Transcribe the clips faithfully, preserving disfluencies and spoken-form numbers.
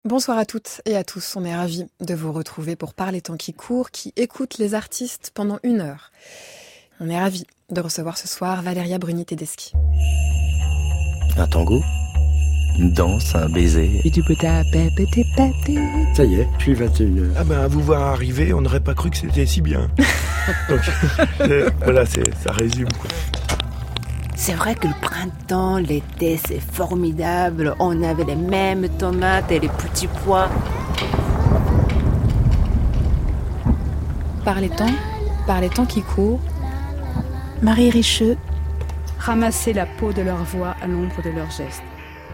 Bonsoir à toutes et à tous, on est ravis de vous retrouver pour Parler temps qui court, qui écoute les artistes pendant une heure. On est ravis de recevoir ce soir Valeria Bruni-Tedeschi. Un tango, une danse, un baiser. Ça y est, je suis vingt et une heures. Ah ben, à vous voir arriver, on n'aurait pas cru que c'était si bien. Donc, euh, voilà, c'est, ça résume, quoi. C'est vrai que le printemps, l'été, c'est formidable. On avait les mêmes tomates et les petits pois. Par les temps, par les temps qui courent, Marie Richeux, ramasser la peau de leur voix à l'ombre de leurs gestes.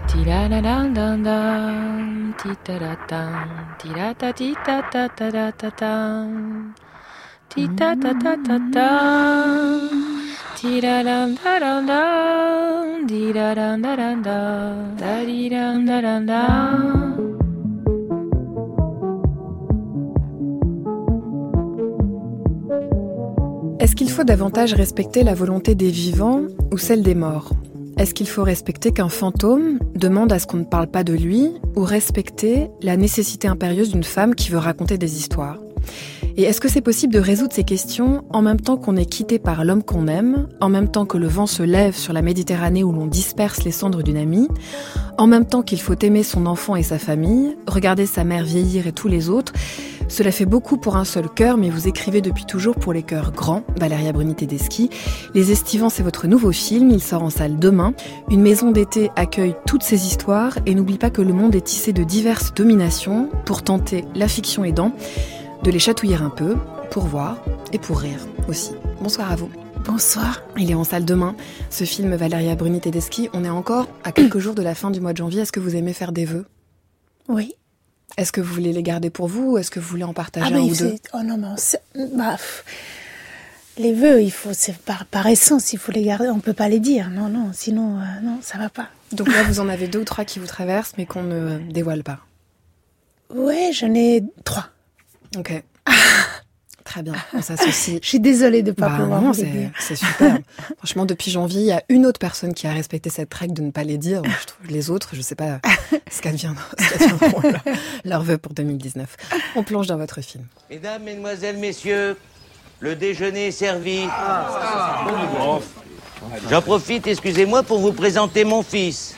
Est-ce qu'il faut davantage respecter la volonté des vivants ou celle des morts ? Est-ce qu'il faut respecter qu'un fantôme demande à ce qu'on ne parle pas de lui ou respecter la nécessité impérieuse d'une femme qui veut raconter des histoires ? Et est-ce que c'est possible de résoudre ces questions en même temps qu'on est quitté par l'homme qu'on aime, en même temps que le vent se lève sur la Méditerranée où l'on disperse les cendres d'une amie, en même temps qu'il faut aimer son enfant et sa famille, regarder sa mère vieillir et tous les autres? Cela fait beaucoup pour un seul cœur, mais vous écrivez depuis toujours pour les cœurs grands, Valeria Bruni-Tedeschi. Les Estivants, c'est votre nouveau film, il sort en salle demain. Une maison d'été accueille toutes ces histoires et n'oublie pas que le monde est tissé de diverses dominations pour tenter, la fiction aidant, de les chatouiller un peu, pour voir et pour rire aussi. Bonsoir à vous. Bonsoir. Il est en salle demain, ce film Valeria Bruni-Tedeschi. On est encore à quelques jours de la fin du mois de janvier. Est-ce que vous aimez faire des vœux ? Oui. Est-ce que vous voulez les garder pour vous ou est-ce que vous voulez en partager ah un ben, ou deux ? Oh non, mais bah, pff, les vœux, il faut, c'est par, par essence, il faut les garder. On peut pas les dire. Non, non, sinon, euh, non, ça va pas. Donc là, vous en avez deux ou trois qui vous traversent, mais qu'on ne dévoile pas. Ouais, j'en ai trois. Ok. Très bien, on s'associe. Je suis désolée de ne pas bah pouvoir non, vous les c'est, dire. c'est super. Franchement, depuis janvier, il y a une autre personne qui a respecté cette règle de ne pas les dire. Je trouve les autres, je ne sais pas ce qu'adviendront leur, leur vœu pour deux mille dix-neuf. On plonge dans votre film. Mesdames, mesdemoiselles, messieurs, le déjeuner est servi. Ah, bon. J'en profite, excusez-moi, pour vous présenter mon fils.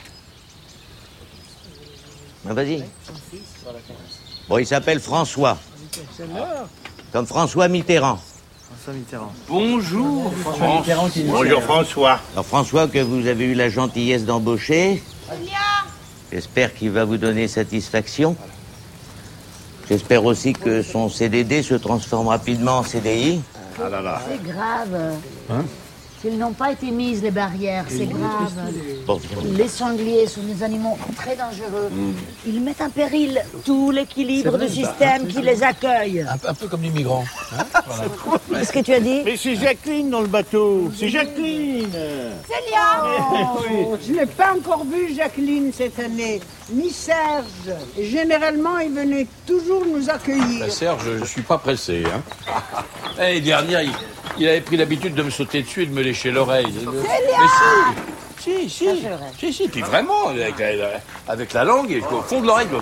Ben, vas-y. Bon, il s'appelle François. Comme François Mitterrand. François Mitterrand. Bonjour, François. Bonjour, François. Alors, François, que vous avez eu la gentillesse d'embaucher. J'espère qu'il va vous donner satisfaction. J'espère aussi que son C D D se transforme rapidement en C D I. Ah là là. C'est grave. Hein? S'ils n'ont pas été mises, les barrières, c'est grave. Bon. Les sangliers sont des animaux très dangereux. Mm. Ils mettent en péril tout l'équilibre du système qui les accueille. Un, un peu comme les migrants. Hein, voilà. Qu'est-ce que tu as dit? Mais c'est Jacqueline dans le bateau. C'est Jacqueline. Célia oh, je n'ai pas encore vu Jacqueline cette année, ni Serge. Et généralement, il venait toujours nous accueillir. Ben Serge, je ne suis pas pressé. Hein. L'année dernière, il, il avait pris l'habitude de me sauter dessus et de me lécher l'oreille. Célia! Mais si, si, si, si, si, puis vraiment, avec la, avec la langue, et au fond de l'oreille.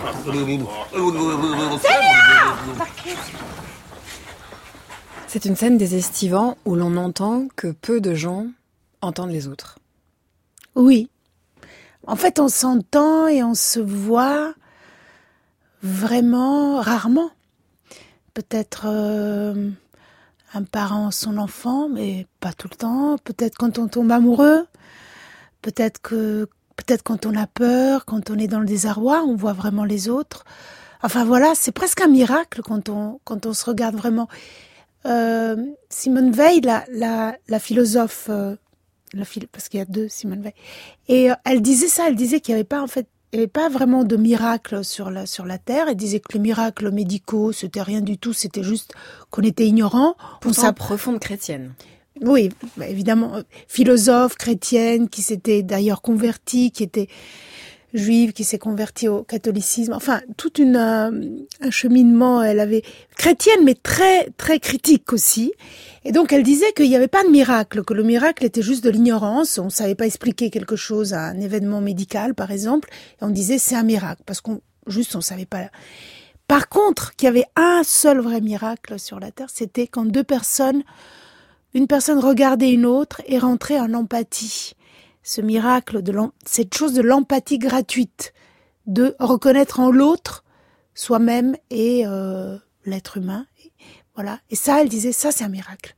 C'est une scène des Estivants où l'on entend que peu de gens entendent les autres. Oui. En fait, on s'entend et on se voit vraiment rarement. Peut-être euh, un parent son enfant, mais pas tout le temps. Peut-être quand on tombe amoureux. Peut-être que peut-être quand on a peur, quand on est dans le désarroi, on voit vraiment les autres. Enfin voilà, c'est presque un miracle quand on quand on se regarde vraiment. Euh, Simone Veil, la la la philosophe, euh, la philo, parce qu'il y a deux Simone Veil, et euh, elle disait ça, elle disait qu'il n'y avait pas en fait, il n'y avait pas vraiment de miracle sur la sur la terre. Elle disait que les miracles médicaux c'était rien du tout, c'était juste qu'on était ignorants. Pourtant, on s'app... profonde chrétienne. Oui, bah évidemment, philosophe chrétienne qui s'était d'ailleurs convertie, qui était juive, qui s'est convertie au catholicisme. Enfin, tout une euh, un cheminement. Elle avait chrétienne, mais très très critique aussi. Et donc, elle disait qu'il n'y avait pas de miracle, que le miracle était juste de l'ignorance. On ne savait pas expliquer quelque chose à un événement médical, par exemple, et on disait c'est un miracle parce qu'on juste on savait pas. Par contre, qu'il y avait un seul vrai miracle sur la Terre, c'était quand deux personnes, une personne regardait une autre et rentrait en empathie. Ce miracle, de cette chose de l'empathie gratuite, de reconnaître en l'autre soi-même et euh, l'être humain. Et, voilà. Et ça, elle disait, ça c'est un miracle.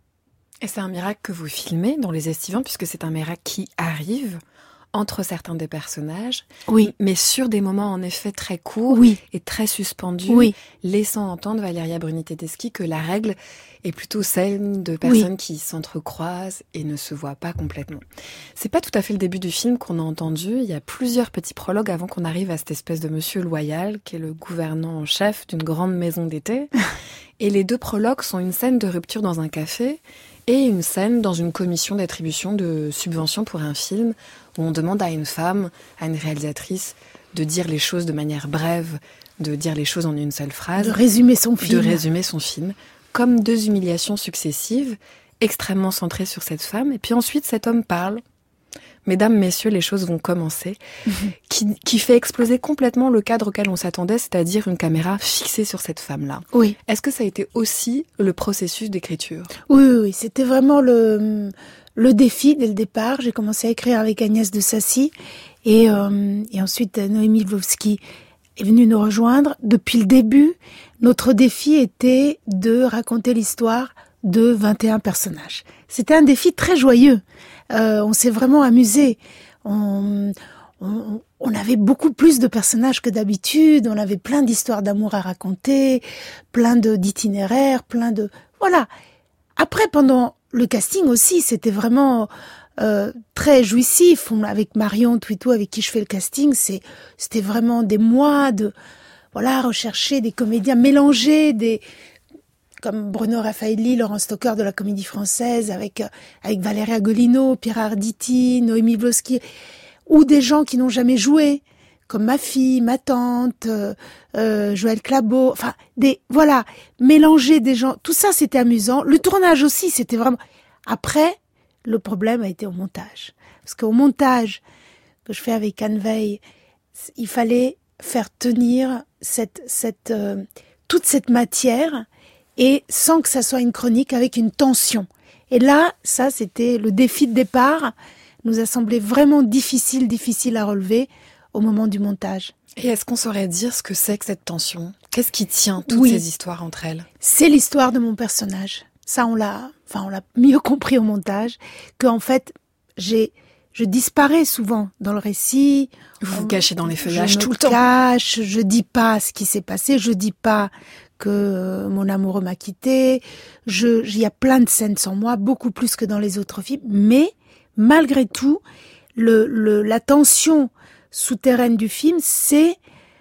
Et c'est un miracle que vous filmez dans Les Estivants, puisque c'est un miracle qui arrive entre certains des personnages, oui, mais sur des moments en effet très courts oui. et très suspendus, oui. laissant entendre Valeria Bruni-Tedeschi que la règle est plutôt celle de personnes oui. qui s'entrecroisent et ne se voient pas complètement. C'est pas tout à fait le début du film qu'on a entendu, il y a plusieurs petits prologues avant qu'on arrive à cette espèce de monsieur loyal, qui est le gouvernant en chef d'une grande maison d'été, et les deux prologues sont une scène de rupture dans un café, et une scène dans une commission d'attribution de subventions pour un film où on demande à une femme, à une réalisatrice, de dire les choses de manière brève, de dire les choses en une seule phrase. De résumer son film. De résumer son film. Comme deux humiliations successives, extrêmement centrées sur cette femme. Et puis ensuite, cet homme parle. Mesdames, messieurs, les choses vont commencer. Mm-hmm. Qui, qui fait exploser complètement le cadre auquel on s'attendait, c'est-à-dire une caméra fixée sur cette femme-là. Oui. Est-ce que ça a été aussi le processus d'écriture ? Oui, oui, oui. C'était vraiment le, le défi dès le départ. J'ai commencé à écrire avec Agnès de Sassy et, euh, et ensuite Noémie Lvovsky est venue nous rejoindre. Depuis le début, notre défi était de raconter l'histoire de vingt et un personnages. C'était un défi très joyeux. Euh, on s'est vraiment amusé. On, on, on avait beaucoup plus de personnages que d'habitude. On avait plein d'histoires d'amour à raconter, plein de d'itinéraires, plein de voilà. Après, pendant le casting aussi, c'était vraiment euh, très jouissif. On, avec Marion Twitou, avec qui je fais le casting, c'est c'était vraiment des mois de voilà rechercher des comédiens, mélanger des comme Bruno Raffaelli, Laurence Stocker de la Comédie Française, avec avec Valeria Golino, Pierre Arditi, Noémie Lvovsky, ou des gens qui n'ont jamais joué, comme ma fille, ma tante, euh, euh, Joël Clabot, enfin des voilà, mélanger des gens, tout ça c'était amusant. Le tournage aussi, c'était vraiment. Après, le problème a été au montage, parce qu'au montage que je fais avec Anne Veil, il fallait faire tenir cette cette euh, toute cette matière. Et sans que ça soit une chronique, avec une tension. Et là, ça, c'était le défi de départ, nous a semblé vraiment difficile, difficile à relever au moment du montage. Et est-ce qu'on saurait dire ce que c'est que cette tension ? Qu'est-ce qui tient toutes oui. ces histoires entre elles ? C'est l'histoire de mon personnage. Ça, on l'a, enfin, on l'a mieux compris au montage, qu'en fait, j'ai, je disparais souvent dans le récit. Vous vous cachez dans les feuillages tout le temps. Je temps. cache, je dis pas ce qui s'est passé, je dis pas que mon amoureux m'a quitté. Je, il y a plein de scènes sans moi, beaucoup plus que dans les autres films. Mais malgré tout, le, le, la tension souterraine du film, c'est,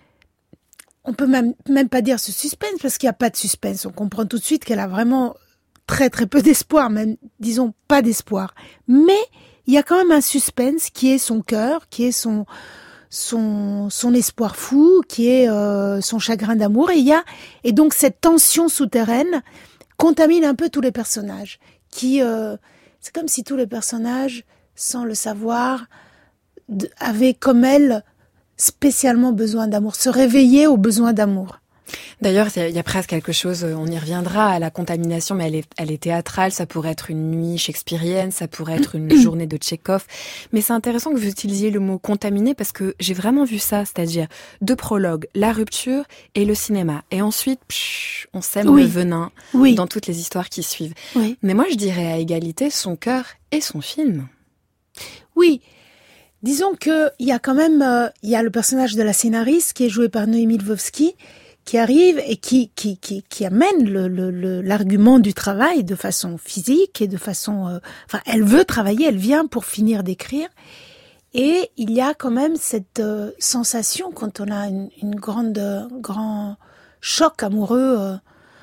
on peut même, même pas dire ce suspense parce qu'il y a pas de suspense. On comprend tout de suite qu'elle a vraiment très très peu d'espoir, même disons pas d'espoir. Mais il y a quand même un suspense qui est son cœur, qui est son son son espoir fou, qui est euh, son chagrin d'amour, et il y a et donc cette tension souterraine contamine un peu tous les personnages. Qui euh, c'est comme si tous les personnages, sans le savoir, d- avaient comme elle spécialement besoin d'amour, se réveiller au besoin d'amour. D'ailleurs, il y, y a presque quelque chose, on y reviendra à la contamination, mais elle est, elle est théâtrale, ça pourrait être une nuit shakespearienne, ça pourrait être une journée de Tchekhov. Mais c'est intéressant que vous utilisiez le mot contaminé parce que j'ai vraiment vu ça, c'est-à-dire deux prologues, la rupture et le cinéma. Et ensuite, psh, on sème oui. le venin oui. dans toutes les histoires qui suivent. Oui. Mais moi, je dirais à égalité son cœur et son film. Oui. Disons que il y a quand même, euh, il y a le personnage de la scénariste qui est joué par Noémie Lvovsky, qui arrive et qui qui qui, qui amène le, le, le l'argument du travail de façon physique et de façon, euh, enfin, elle veut travailler, elle vient pour finir d'écrire, et il y a quand même cette euh, sensation quand on a une, une grande euh, grand choc amoureux euh,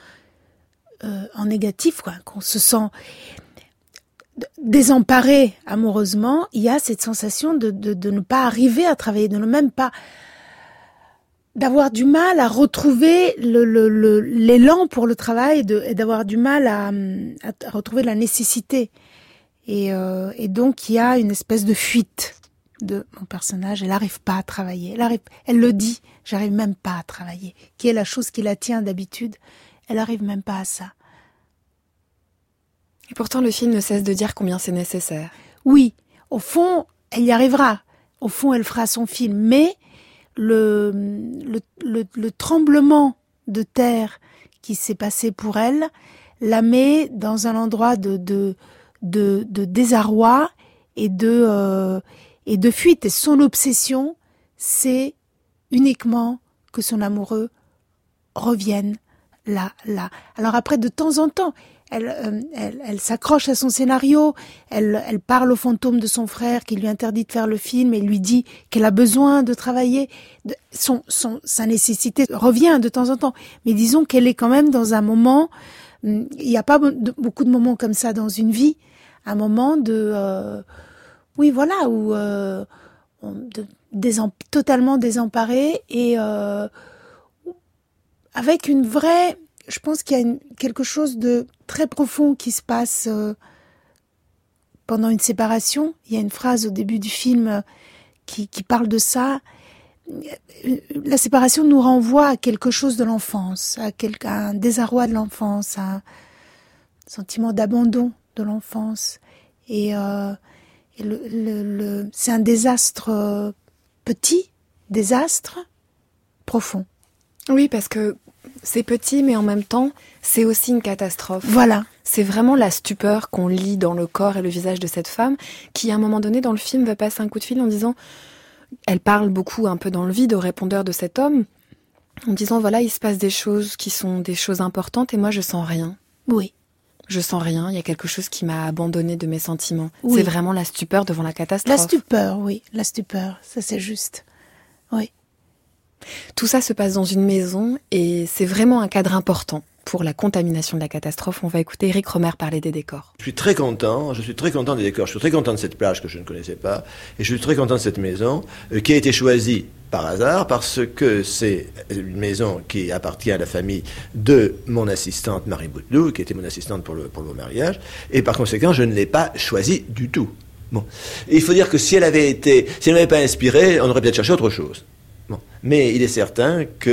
euh, en négatif, quoi, qu'on se sent désemparé amoureusement, il y a cette sensation de, de, de ne pas arriver à travailler, de ne même pas, d'avoir du mal à retrouver le, le, le, l'élan pour le travail, de, et d'avoir du mal à, à retrouver la nécessité. Et, euh, et donc il y a une espèce de fuite. de mon personnage, elle n'arrive pas à travailler. Elle, arrive, elle le dit, j'arrive même pas à travailler. Qui est la chose qui la tient d'habitude, elle n'arrive même pas à ça. Et pourtant, le film ne cesse de dire combien c'est nécessaire. Oui, au fond, elle y arrivera. Au fond, elle fera son film. Mais le, le, le, le tremblement de terre qui s'est passé pour elle la met dans un endroit de, de, de, de désarroi et de, euh, et de fuite. Et son obsession, c'est uniquement que son amoureux revienne là, là. Alors après, de temps en temps, elle, euh, elle, elle s'accroche à son scénario, elle, elle parle au fantôme de son frère qui lui interdit de faire le film et lui dit qu'elle a besoin de travailler. De, son, son, sa nécessité revient de temps en temps. Mais disons qu'elle est quand même dans un moment, il n'y a pas de, beaucoup de moments comme ça dans une vie, un moment de, euh, oui voilà, où euh, on, de, désem, totalement désemparée et euh, avec une vraie, je pense qu'il y a une, quelque chose de très profond qui se passe euh, pendant une séparation. Il y a une phrase au début du film euh, qui, qui parle de ça. La séparation nous renvoie à quelque chose de l'enfance, à, quelque, à un désarroi de l'enfance, à un sentiment d'abandon de l'enfance. Et, euh, et le, le, le, c'est un désastre euh, petit, désastre profond. Oui, parce que c'est petit, mais en même temps, c'est aussi une catastrophe. Voilà. C'est vraiment la stupeur qu'on lit dans le corps et le visage de cette femme qui, à un moment donné, dans le film, va passer un coup de fil en disant... Elle parle beaucoup un peu dans le vide au répondeur de cet homme, en disant, voilà, il se passe des choses qui sont des choses importantes et moi, je sens rien. Oui. Je sens rien, il y a quelque chose qui m'a abandonnée de mes sentiments. Oui. C'est vraiment la stupeur devant la catastrophe. La stupeur, oui, la stupeur, ça c'est juste. Oui. Tout ça se passe dans une maison et c'est vraiment un cadre important pour la contamination de la catastrophe. On va écouter Éric Rohmer parler des décors. Je suis très content, je suis très content des décors, je suis très content de cette plage que je ne connaissais pas, et je suis très content de cette maison euh, qui a été choisie par hasard parce que c'est une maison qui appartient à la famille de mon assistante Marie Bouteloup, qui était mon assistante pour le, pour le mariage, et par conséquent, je ne l'ai pas choisie du tout. Bon. Et il faut dire que si elle avait été, si elle n'avait pas inspiré, on aurait peut-être cherché autre chose. Bon. Mais il est certain que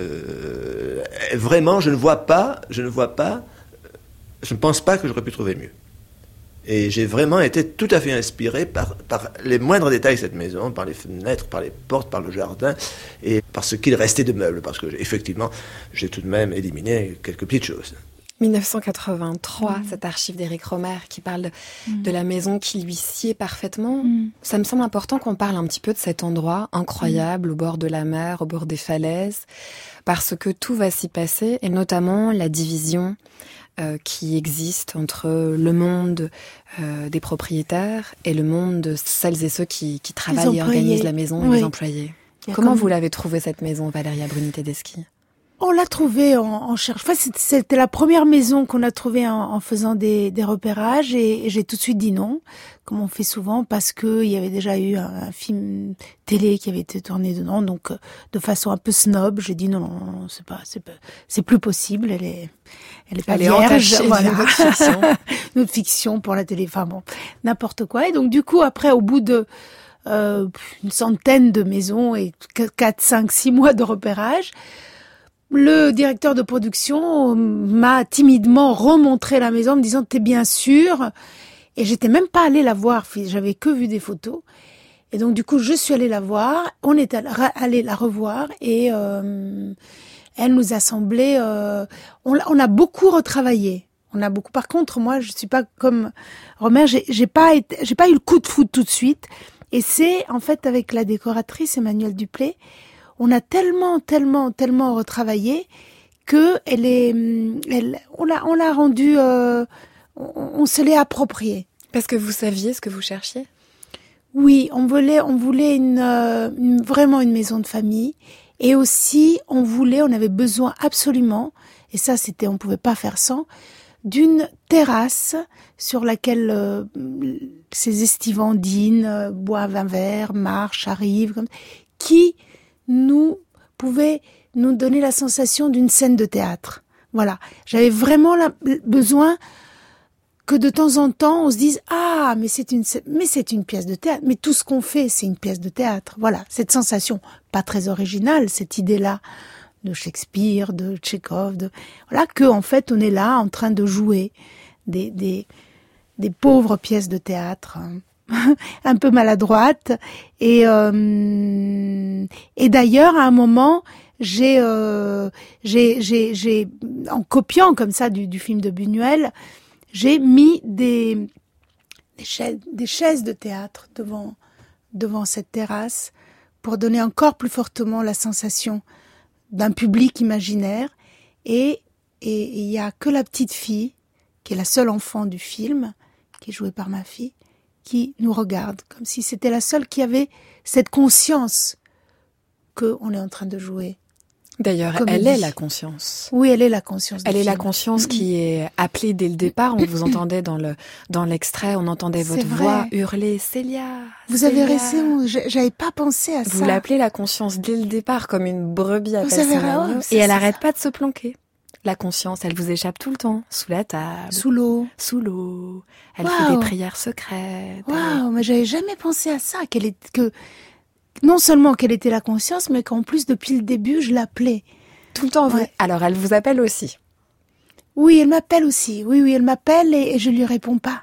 euh, vraiment je ne vois pas, je ne vois pas, je ne pense pas que j'aurais pu trouver mieux. Et j'ai vraiment été tout à fait inspiré par, par les moindres détails de cette maison, par les fenêtres, par les portes, par le jardin, et par ce qu'il restait de meubles, parce que effectivement, j'ai tout de même éliminé quelques petites choses. dix-neuf cent quatre-vingt-trois, mmh. cette archive d'Éric Rohmer qui parle de, mmh. de la maison qui lui sied parfaitement. Mmh. Ça me semble important qu'on parle un petit peu de cet endroit incroyable mmh. au bord de la mer, au bord des falaises, parce que tout va s'y passer, et notamment la division euh, qui existe entre le monde euh, des propriétaires et le monde de celles et ceux qui, qui travaillent et organisent la maison, oui. et les employés. Comment comme... vous l'avez trouvée cette maison, Valéria Bruni-Tedeschi ? On l'a trouvée en, en cherche. Enfin, c'était la première maison qu'on a trouvée en, en faisant des, des repérages et, et j'ai tout de suite dit non, comme on fait souvent, parce que il y avait déjà eu un, un film télé qui avait été tourné dedans, donc de façon un peu snob, j'ai dit non, non, non, c'est pas, c'est pas, c'est plus possible. Elle est, elle est pas elle vierge. Est voilà. Notre fiction. Notre fiction pour la télé. Enfin bon, n'importe quoi. Et donc du coup, après, au bout de euh, une centaine de maisons et quatre, cinq, six mois de repérage. Le directeur de production m'a timidement remontré la maison en me disant « T'es bien sûr ?» Et j'étais même pas allée la voir, j'avais que vu des photos. Et donc du coup, je suis allée la voir, on est allé la revoir et euh, elle nous a semblé... Euh, on, on a beaucoup retravaillé. On a beaucoup. Par contre, moi, je suis pas comme Rohmer, j'ai, j'ai pas été, j'ai pas eu le coup de foudre tout de suite. Et c'est en fait avec la décoratrice Emmanuelle Duplay, on a tellement, tellement, tellement retravaillé que elle est, elle, on l'a, on l'a rendu, euh, on, on se l'est approprié. Parce que vous saviez ce que vous cherchiez ? Oui, on voulait, on voulait une, euh, une, vraiment une maison de famille, et aussi on voulait, on avait besoin absolument, et ça c'était, on pouvait pas faire sans, d'une terrasse sur laquelle euh, ces estivants dînent, euh, boivent un verre, marchent, arrivent, comme, qui nous pouvait nous donner la sensation d'une scène de théâtre. Voilà. J'avais vraiment la, besoin que de temps en temps, on se dise ah, mais c'est une, mais c'est une pièce de théâtre. Mais tout ce qu'on fait, c'est une pièce de théâtre. Voilà, cette sensation, pas très originale, cette idée-là de Shakespeare, de Tchekhov, de voilà, que en fait, on est là en train de jouer des des des pauvres pièces de théâtre, hein, un peu maladroites. Et euh, et d'ailleurs, à un moment, j'ai euh, j'ai j'ai j'ai en copiant comme ça du, du film de Buñuel, j'ai mis des des chaises, des chaises de théâtre devant devant cette terrasse pour donner encore plus fortement la sensation d'un public imaginaire. Et et il y a que la petite fille, qui est la seule enfant du film, qui est jouée par ma fille, qui nous regarde comme si c'était la seule qui avait cette conscience que on est en train de jouer. D'ailleurs, Comédie. Elle est la conscience. Oui, elle est la conscience. Elle est film. la conscience qui est appelée dès le départ. On vous entendait dans le dans l'extrait, on entendait votre C'est vrai. voix hurler Célia. Vous Célia. avez raison, j'avais pas pensé à Vous ça. l'appelez la conscience dès le départ, comme une brebis appelle avez son raison, agneau. c'est Et elle ça, arrête ça. pas de se planquer. La conscience, elle vous échappe tout le temps, sous la table, Sous l'eau. sous l'eau. Elle Wow. fait des prières secrètes. Waouh, mais j'avais jamais pensé à ça, qu'elle est que non seulement qu'elle était la conscience, mais qu'en plus depuis le début, je l'appelais. Tout le temps, vous... Ouais. Alors, elle vous appelle aussi. Oui, elle m'appelle aussi. Oui, oui, elle m'appelle et, et je lui réponds pas.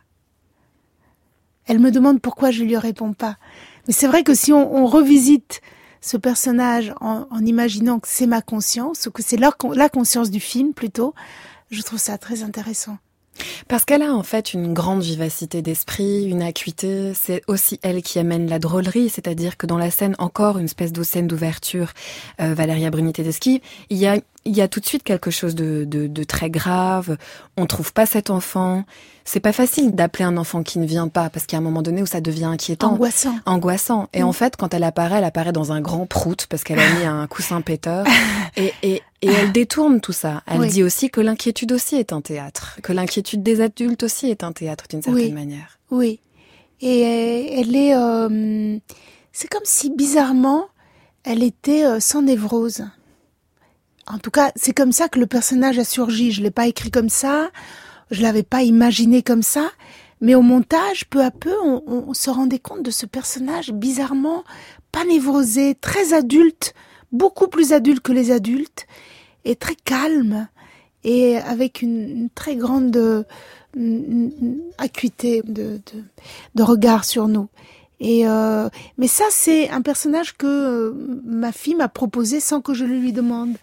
Elle me demande pourquoi je lui réponds pas. Mais c'est vrai que si on, on revisite ce personnage en, en imaginant que c'est ma conscience, ou que c'est leur, la conscience du film plutôt, je trouve ça très intéressant. Parce qu'elle a en fait une grande vivacité d'esprit, une acuité. C'est aussi elle qui amène la drôlerie, c'est-à-dire que dans la scène, encore une espèce de scène d'ouverture, euh, Valéria Bruni-Tedeschi, il y a il y a tout de suite quelque chose de, de, de très grave. On trouve pas cet enfant. C'est pas facile d'appeler un enfant qui ne vient pas, parce qu'il y a un moment donné où ça devient inquiétant. Angoissant. Angoissant. Et Mm. en fait, quand elle apparaît, elle apparaît dans un grand prout, parce qu'elle a mis un coussin péteur. Et, et, et elle détourne tout ça. Elle Oui. dit aussi que l'inquiétude aussi est un théâtre. Que l'inquiétude des adultes aussi est un théâtre, d'une certaine Oui. manière. Oui. Et euh, elle est... euh, c'est comme si, bizarrement, elle était euh, sans névrose. En tout cas, c'est comme ça que le personnage a surgi. Je l'ai pas écrit comme ça, je l'avais pas imaginé comme ça, mais au montage, peu à peu, on, on, on se rendait compte de ce personnage bizarrement pas névrosé, très adulte, beaucoup plus adulte que les adultes, et très calme, et avec une, une très grande euh, une, une acuité de, de, de regard sur nous. Et euh, mais ça, c'est un personnage que euh, ma fille m'a proposé sans que je le lui demande.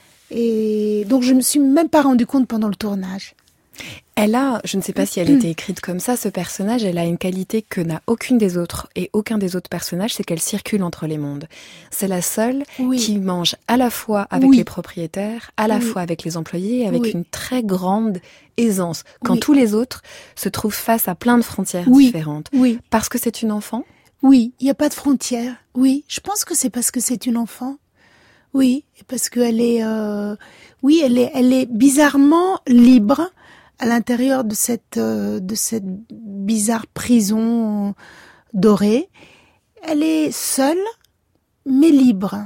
Et donc, je me suis même pas rendu compte pendant le tournage. Elle a, je ne sais pas si elle était écrite comme ça, ce personnage, elle a une qualité que n'a aucune des autres et aucun des autres personnages, c'est qu'elle circule entre les mondes. C'est la seule Oui. qui mange à la fois avec Oui. les propriétaires, à la Oui. fois avec les employés, avec Oui. une très grande aisance, quand Oui. tous les autres se trouvent face à plein de frontières Oui. différentes. Oui. Parce que c'est une enfant. Oui, il n'y a pas de frontières. Oui, je pense que c'est parce que c'est une enfant. Oui, et parce qu'elle est, euh, oui, elle est, elle est bizarrement libre à l'intérieur de cette, euh, de cette bizarre prison dorée. Elle est seule, mais libre.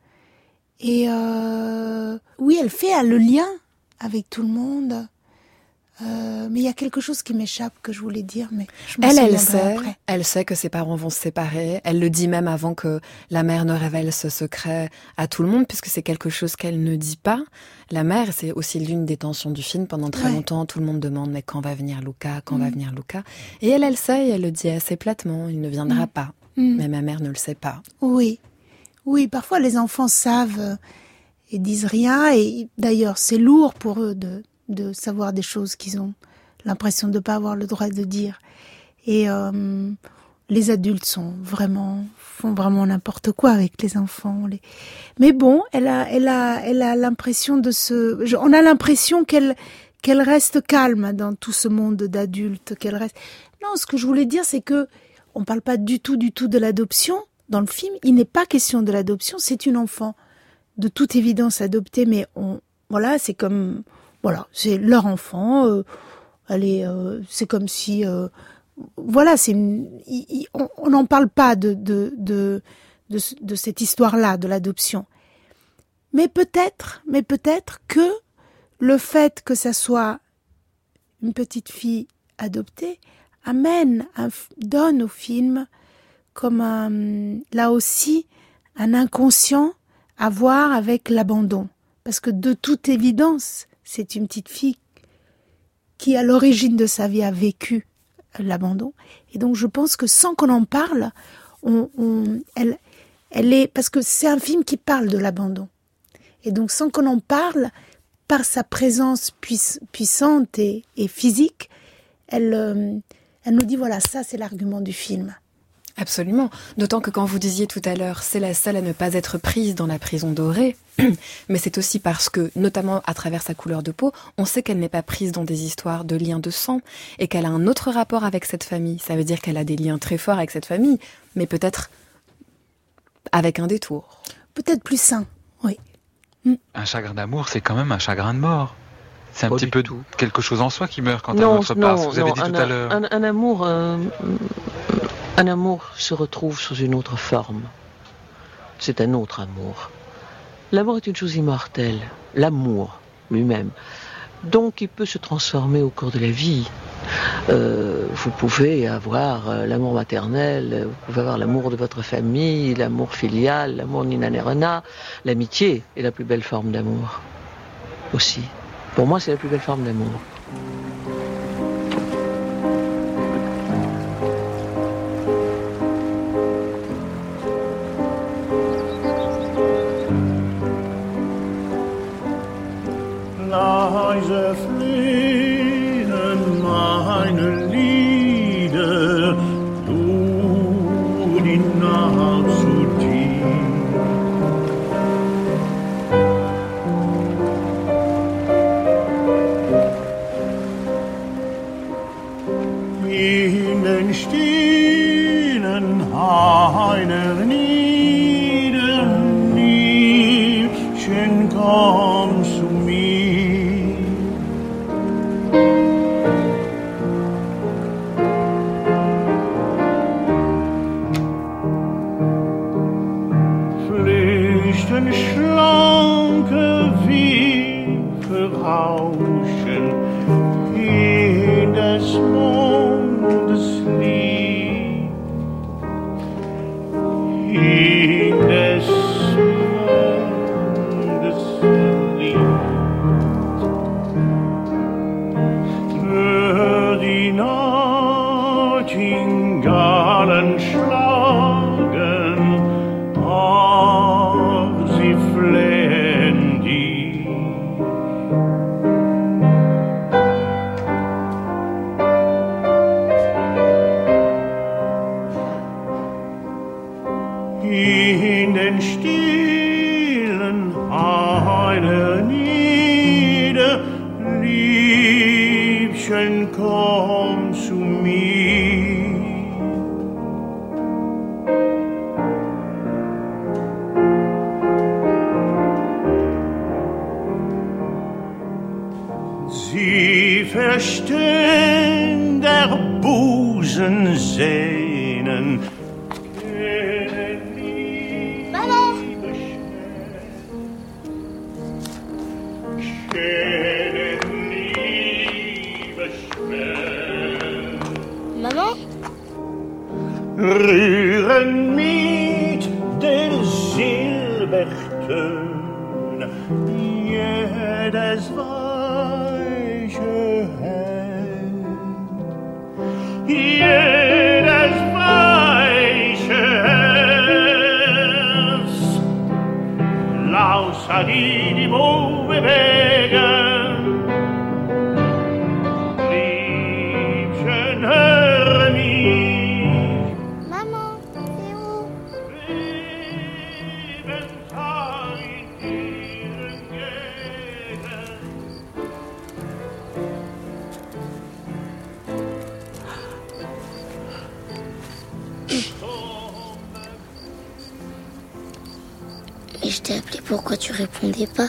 Et euh, oui, elle fait le lien avec tout le monde. Euh, mais il y a quelque chose qui m'échappe que je voulais dire, mais je m'en Elle, elle souviendrai sait, après. elle sait que ses parents vont se séparer. Elle le dit même avant que la mère ne révèle ce secret à tout le monde, puisque c'est quelque chose qu'elle ne dit pas. La mère, c'est aussi l'une des tensions du film. Pendant très Ouais. longtemps, tout le monde demande mais quand va venir Luca, quand Mm. va venir Luca. Et elle, elle sait, et elle le dit assez platement. Il ne viendra Mm. pas. Mm. Mais ma mère ne le sait pas. Oui, oui, parfois les enfants savent euh, et disent rien, et d'ailleurs c'est lourd pour eux de, de savoir des choses qu'ils ont l'impression de ne pas avoir le droit de dire. Et euh, les adultes sont vraiment, font vraiment n'importe quoi avec les enfants. Les... Mais bon, elle a, elle a, elle a l'impression de se, je- on a l'impression qu'elle, qu'elle reste calme dans tout ce monde d'adultes, qu'elle reste. Non, ce que je voulais dire, c'est que on parle pas du tout, du tout de l'adoption dans le film. Il n'est pas question de l'adoption. C'est une enfant de toute évidence adoptée, mais on, voilà, c'est comme, voilà, c'est leur enfant. Euh, elle est, euh, c'est comme si, euh, voilà, c'est, une, il, il, on n'en parle pas de de de de, de cette histoire-là, de l'adoption. Mais peut-être, mais peut-être que le fait que ça soit une petite fille adoptés amène, un, donne au film comme un, là aussi un inconscient à voir avec l'abandon. Parce que de toute évidence, c'est une petite fille qui, à l'origine de sa vie, a vécu l'abandon. Et donc, je pense que sans qu'on en parle, on, on, elle, elle est, parce que c'est un film qui parle de l'abandon. Et donc, sans qu'on en parle, par sa présence puiss, puissante et, et physique, elle, euh, elle nous dit, voilà, ça, c'est l'argument du film. Absolument. D'autant que quand vous disiez tout à l'heure, c'est la seule à ne pas être prise dans la prison dorée, mais c'est aussi parce que, notamment à travers sa couleur de peau, on sait qu'elle n'est pas prise dans des histoires de liens de sang et qu'elle a un autre rapport avec cette famille. Ça veut dire qu'elle a des liens très forts avec cette famille, mais peut-être avec un détour. Peut-être plus sain, oui. Un chagrin d'amour, c'est quand même un chagrin de mort. C'est un Pas petit du peu tout. quelque chose en soi qui meurt quand non, un autre passe. Vous avez non, dit un, tout à l'heure. Un, un amour, euh, un amour se retrouve sous une autre forme. C'est un autre amour. L'amour est une chose immortelle. L'amour lui-même. Donc il peut se transformer au cours de la vie. Euh, vous pouvez avoir euh, l'amour maternel, vous pouvez avoir l'amour de votre famille, l'amour filial, l'amour Nina Nerona. L'amitié est la plus belle forme d'amour aussi. Pour moi, c'est la plus belle forme d'amour. Leise fliehen meine Lieder, du die Nacht zu dir. In den stillen Hainen nieder, Liebchen, komm zu mir. Flüchten schlanke Wipfel rauschen in des Mondes Lied, in des Mondes Lied. Hör die Nachtigallen schlagen, ach, sie flehen dich. In den stillen Hainen nieder, Liebchen, komm zu mir. Sie verstehen der Busen sehnen. Maman? Rühren mit der Silbertöne jedes weiche Hand, jedes weiche Herz. Lausa die die Bo bewegen, Liebchen, hör mich. Maman, c'est où? Et je t'ai appelé, pourquoi tu répondais pas?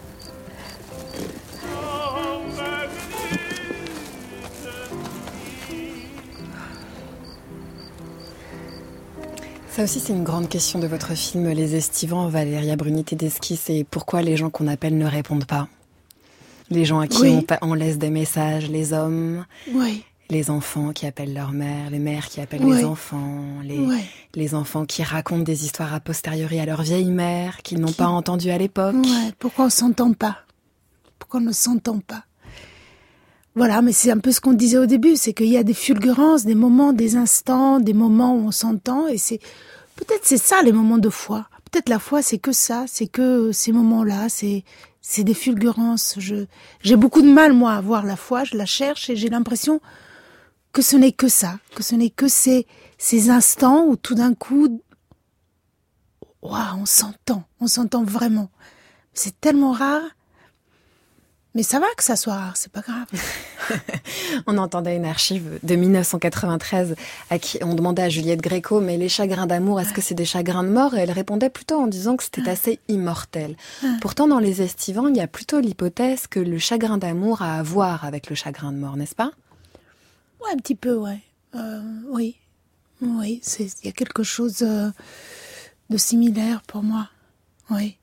Ça aussi, c'est une grande question de votre film Les Estivants, Valéria Bruni-Tedeschi, c'est pourquoi les gens qu'on appelle ne répondent pas. Les gens à qui Oui. on, pa- on laisse des messages, les hommes. Oui. Les enfants qui appellent leur mère, les mères qui appellent Ouais. les enfants, les, Ouais. les enfants qui racontent des histoires a posteriori à leur vieille mère qu'ils n'ont pas entendues à l'époque. Ouais, pourquoi on s'entend pas? Pourquoi on ne s'entend pas? Voilà, mais c'est un peu ce qu'on disait au début, c'est qu'il y a des fulgurances, des moments, des instants, des moments où on s'entend, et c'est peut-être c'est ça les moments de foi. Peut-être la foi, c'est que ça, c'est que ces moments-là, c'est c'est des fulgurances. Je j'ai beaucoup de mal moi à voir la foi, je la cherche et j'ai l'impression que ce n'est que ça, que ce n'est que ces ces instants où tout d'un coup, waouh, on s'entend, on s'entend vraiment. C'est tellement rare. Mais ça va que ça soit rare, c'est pas grave. On entendait une archive de dix-neuf cent quatre-vingt-treize à qui on demandait à Juliette Gréco, mais les chagrins d'amour, est-ce que c'est des chagrins de mort? Et elle répondait plutôt en disant que c'était assez immortel. Pourtant, dans Les Estivants, il y a plutôt l'hypothèse que le chagrin d'amour a à voir avec le chagrin de mort, n'est-ce pas? Ouais, un petit peu, ouais. Euh, oui, oui, c'est il y a quelque chose euh, de similaire pour moi, oui.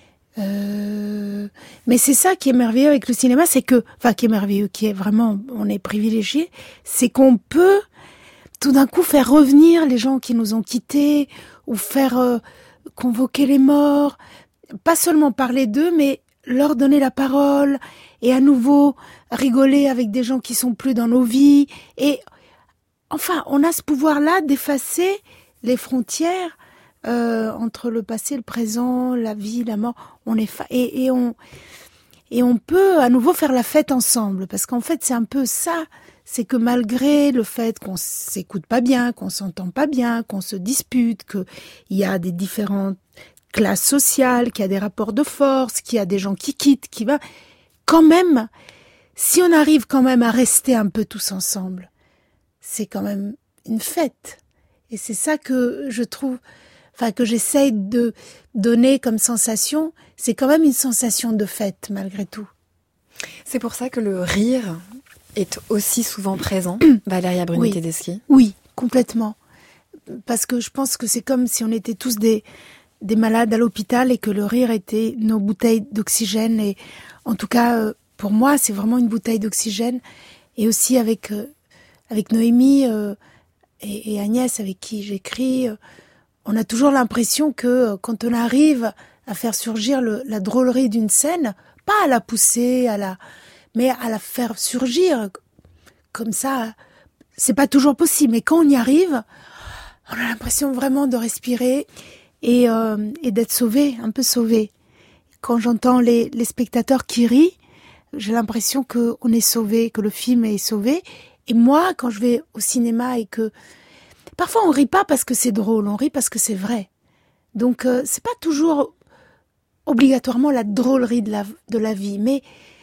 Euh, mais c'est ça qui est merveilleux avec le cinéma, c'est que, enfin, qui est merveilleux, qui est vraiment, on est privilégié, c'est qu'on peut tout d'un coup faire revenir les gens qui nous ont quittés, ou faire euh, convoquer les morts, pas seulement parler d'eux, mais leur donner la parole, et à nouveau rigoler avec des gens qui sont plus dans nos vies, et enfin, on a ce pouvoir-là d'effacer les frontières Euh, entre le passé, le présent, la vie, la mort, on est fa- et, et on et on peut à nouveau faire la fête ensemble, parce qu'en fait c'est un peu ça, c'est que malgré le fait qu'on s'écoute pas bien, qu'on s'entend pas bien, qu'on se dispute, que il y a des différentes classes sociales, qu'il y a des rapports de force, qu'il y a des gens qui quittent, qui va, quand même, si on arrive quand même à rester un peu tous ensemble, c'est quand même une fête, et c'est ça que je trouve. Enfin, que j'essaye de donner comme sensation, c'est quand même une sensation de fête, malgré tout. C'est pour ça que le rire est aussi souvent présent, Valéria Bruni-Tedeschi. Oui. oui, complètement. Parce que je pense que c'est comme si on était tous des, des malades à l'hôpital et que le rire était nos bouteilles d'oxygène. Et en tout cas, pour moi, c'est vraiment une bouteille d'oxygène. Et aussi avec, avec Noémie euh, et, et Agnès, avec qui j'écris, euh, on a toujours l'impression que quand on arrive à faire surgir le, la drôlerie d'une scène, pas à la pousser, à la, mais à la faire surgir comme ça, c'est pas toujours possible. Mais quand on y arrive, on a l'impression vraiment de respirer et, euh, et d'être sauvé, un peu sauvé. Quand j'entends les, les spectateurs qui rient, j'ai l'impression qu'on est sauvé, que le film est sauvé. Et moi, quand je vais au cinéma et que parfois, on rit pas parce que c'est drôle, on rit parce que c'est vrai. Donc, euh, c'est pas toujours obligatoirement la drôlerie de la, de la vie, mais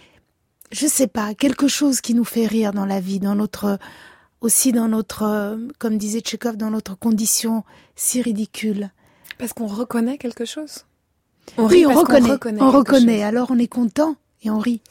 je sais pas, quelque chose qui nous fait rire dans la vie, dans notre, aussi dans notre, euh, comme disait Tchekhov, dans notre condition si ridicule. Parce qu'on reconnaît quelque chose. On oui, rit on parce reconnaît, qu'on reconnaît. On reconnaît, chose. alors on est content et on rit.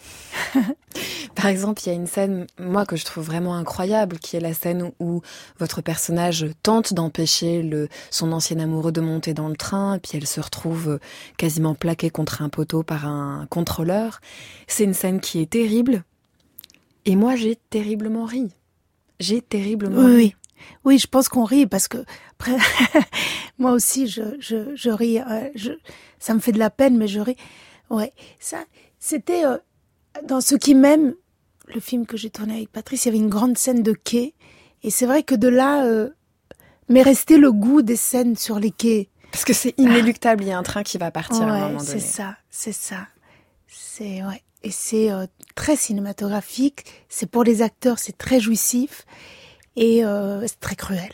Par exemple, il y a une scène, moi, que je trouve vraiment incroyable, qui est la scène où votre personnage tente d'empêcher le, son ancien amoureux de monter dans le train, puis elle se retrouve quasiment plaquée contre un poteau par un contrôleur. C'est une scène qui est terrible. Et moi, j'ai terriblement ri. J'ai terriblement oui, ri. Oui, oui, je pense qu'on rit parce que, après, moi aussi, je, je, je ris. Euh, je, ça me fait de la peine, mais je ris. Ouais, ça, c'était... Euh, dans Ce qui m'aime, le film que j'ai tourné avec Patrice, il y avait une grande scène de quai. Et c'est vrai que de là, euh, m'est resté le goût des scènes sur les quais. Parce que c'est inéluctable, il y a un train qui va partir ouais, à un moment donné. c'est ça, c'est ça. C'est, ouais. Et c'est euh, très cinématographique, c'est pour les acteurs, c'est très jouissif et euh, c'est très cruel.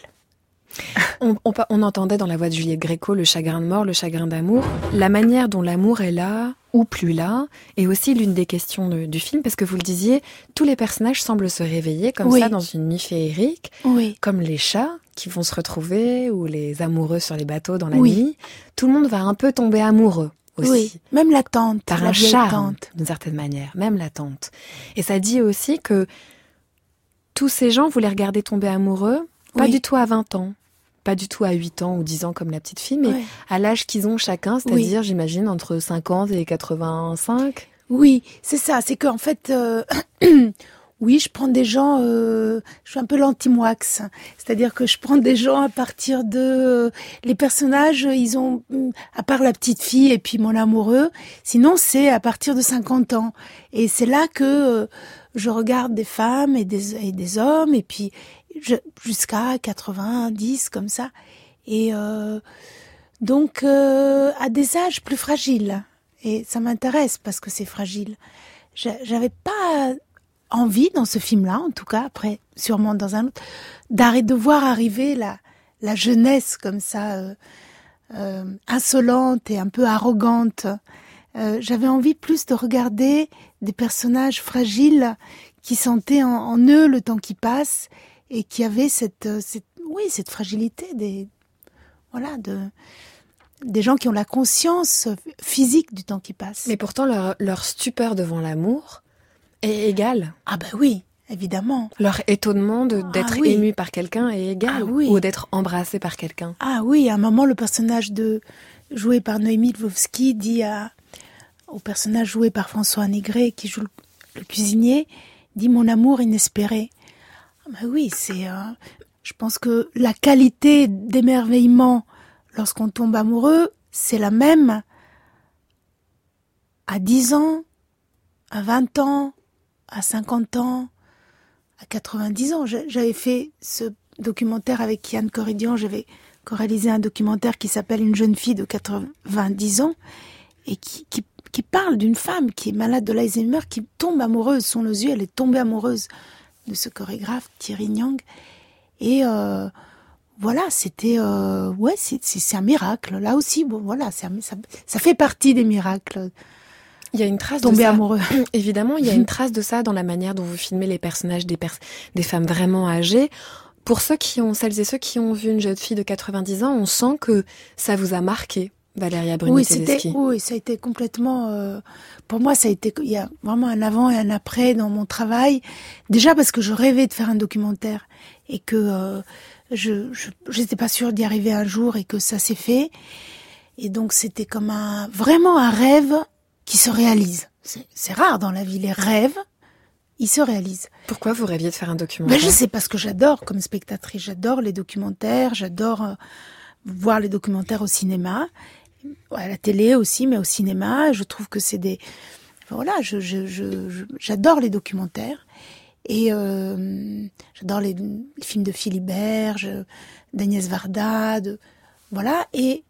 On, on, on entendait dans la voix de Juliette Gréco le chagrin de mort, le chagrin d'amour. La manière dont l'amour est là ou plus là est aussi l'une des questions de, du film, parce que vous le disiez, tous les personnages semblent se réveiller comme oui. ça dans une nuit féerique, oui. comme les chats qui vont se retrouver ou les amoureux sur les bateaux dans la oui. nuit. Tout le monde va un peu tomber amoureux aussi. Oui, même la tante. Par la un charme, tante. d'une certaine manière, même la tante. Et ça dit aussi que tous ces gens, vous les regardez tomber amoureux, pas oui. du tout à vingt ans. Pas du tout à huit ans ou dix ans comme la petite fille, mais ouais. à l'âge qu'ils ont chacun, c'est-à-dire, oui. j'imagine, entre cinquante et quatre-vingt-cinq. Oui, c'est ça. C'est qu'en fait, euh, Oui, je prends des gens, euh, je suis un peu l'anti-moix, c'est-à-dire que je prends des gens à partir de... Euh, les personnages, ils ont, à part la petite fille et puis mon amoureux, sinon c'est à partir de cinquante ans. Et c'est là que euh, je regarde des femmes et des, et des hommes, et puis je, jusqu'à quatre-vingt-dix, comme ça. Et euh, donc, euh, à des âges plus fragiles. Et ça m'intéresse parce que c'est fragile. J'avais pas... envie dans ce film-là, en tout cas, après sûrement dans un autre, d'arrêter de voir arriver la, la jeunesse comme ça, euh, euh, insolente et un peu arrogante. Euh, j'avais envie plus de regarder des personnages fragiles qui sentaient en, en eux le temps qui passe et qui avaient cette, cette, oui, cette fragilité des, voilà, de, des gens qui ont la conscience physique du temps qui passe. Mais pourtant, leur, leur stupeur devant l'amour est égale. Ah ben oui, évidemment. Leur étonnement de, d'être ah oui. ému par quelqu'un est égal, ah oui. ou d'être embrassé par quelqu'un. Ah oui, à un moment, le personnage de joué par Noémie Lvovsky dit à, au personnage joué par François Négret, qui joue le, le cuisinier, dit « Mon amour inespéré ». Ah ben oui, c'est... Euh, je pense que la qualité d'émerveillement lorsqu'on tombe amoureux, c'est la même à dix ans, à vingt ans, à cinquante ans, à quatre-vingt-dix ans. J'avais fait ce documentaire avec Yann Corridian, j'avais co-réalisé un documentaire qui s'appelle Une jeune fille de quatre-vingt-dix ans et qui, qui, qui parle d'une femme qui est malade de l'Alzheimer, qui tombe amoureuse, sous nos yeux, elle est tombée amoureuse de ce chorégraphe Thierry Nyang. Et euh, voilà, c'était... Euh, ouais, c'est, c'est, c'est un miracle. Là aussi, bon, voilà, c'est un, ça, ça fait partie des miracles. Il y a une trace Tomber de ça. amoureux. Évidemment, il y a une trace de ça dans la manière dont vous filmez les personnages des, pers- des femmes vraiment âgées. Pour ceux qui ont, celles et ceux qui ont vu une jeune fille de quatre-vingt-dix ans, on sent que ça vous a marqué, Valéria Bruni-Tedeschi. Oui, c'était, oui, ça a été complètement... Euh, pour moi, ça a été... Il y a vraiment un avant et un après dans mon travail. Déjà parce que je rêvais de faire un documentaire et que euh, je je n'étais pas sûre d'y arriver un jour et que ça s'est fait. Et donc, c'était comme un vraiment un rêve qui se réalise. C'est, c'est rare dans la vie, les rêves, ils se réalisent. Pourquoi vous rêviez de faire un documentaire ? Ben, je sais, parce que j'adore, comme spectatrice, j'adore les documentaires, j'adore euh, voir les documentaires au cinéma, à la télé aussi, mais au cinéma. Je trouve que c'est des... Voilà, je, je, je, je, j'adore les documentaires. Et euh, j'adore les, les films de Philibert, je, d'Agnès Varda, de, voilà. Et...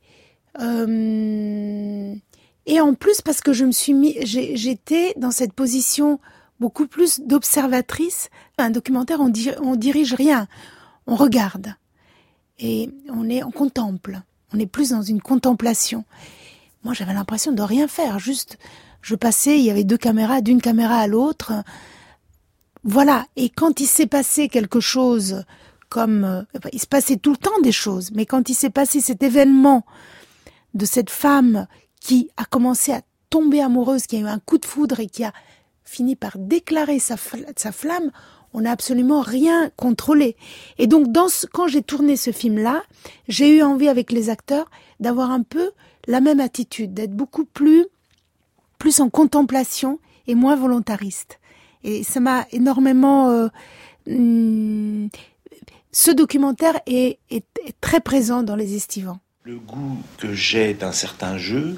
Euh, Et en plus, parce que je me suis mis, j'ai, j'étais dans cette position beaucoup plus d'observatrice. Un documentaire, on, dir, on dirige rien, on regarde et on est, on contemple. On est plus dans une contemplation. Moi, j'avais l'impression de rien faire. Juste, je passais, il y avait deux caméras, d'une caméra à l'autre. Voilà. Et quand il s'est passé quelque chose, comme euh, il se passait tout le temps des choses, mais quand il s'est passé cet événement de cette femme qui a commencé à tomber amoureuse, qui a eu un coup de foudre et qui a fini par déclarer sa, fl- sa flamme, on n'a absolument rien contrôlé. Et donc, dans ce, quand j'ai tourné ce film-là, j'ai eu envie avec les acteurs d'avoir un peu la même attitude, d'être beaucoup plus, plus en contemplation et moins volontariste. Et ça m'a énormément... Euh, hum, ce documentaire est, est, est très présent dans Les Estivants. Le goût que j'ai d'un certain jeu,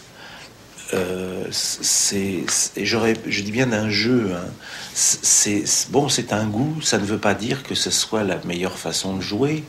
euh, c'est, c'est j'aurais, je dis bien d'un jeu, hein, c'est, c'est bon, c'est un goût, ça ne veut pas dire que ce soit la meilleure façon de jouer.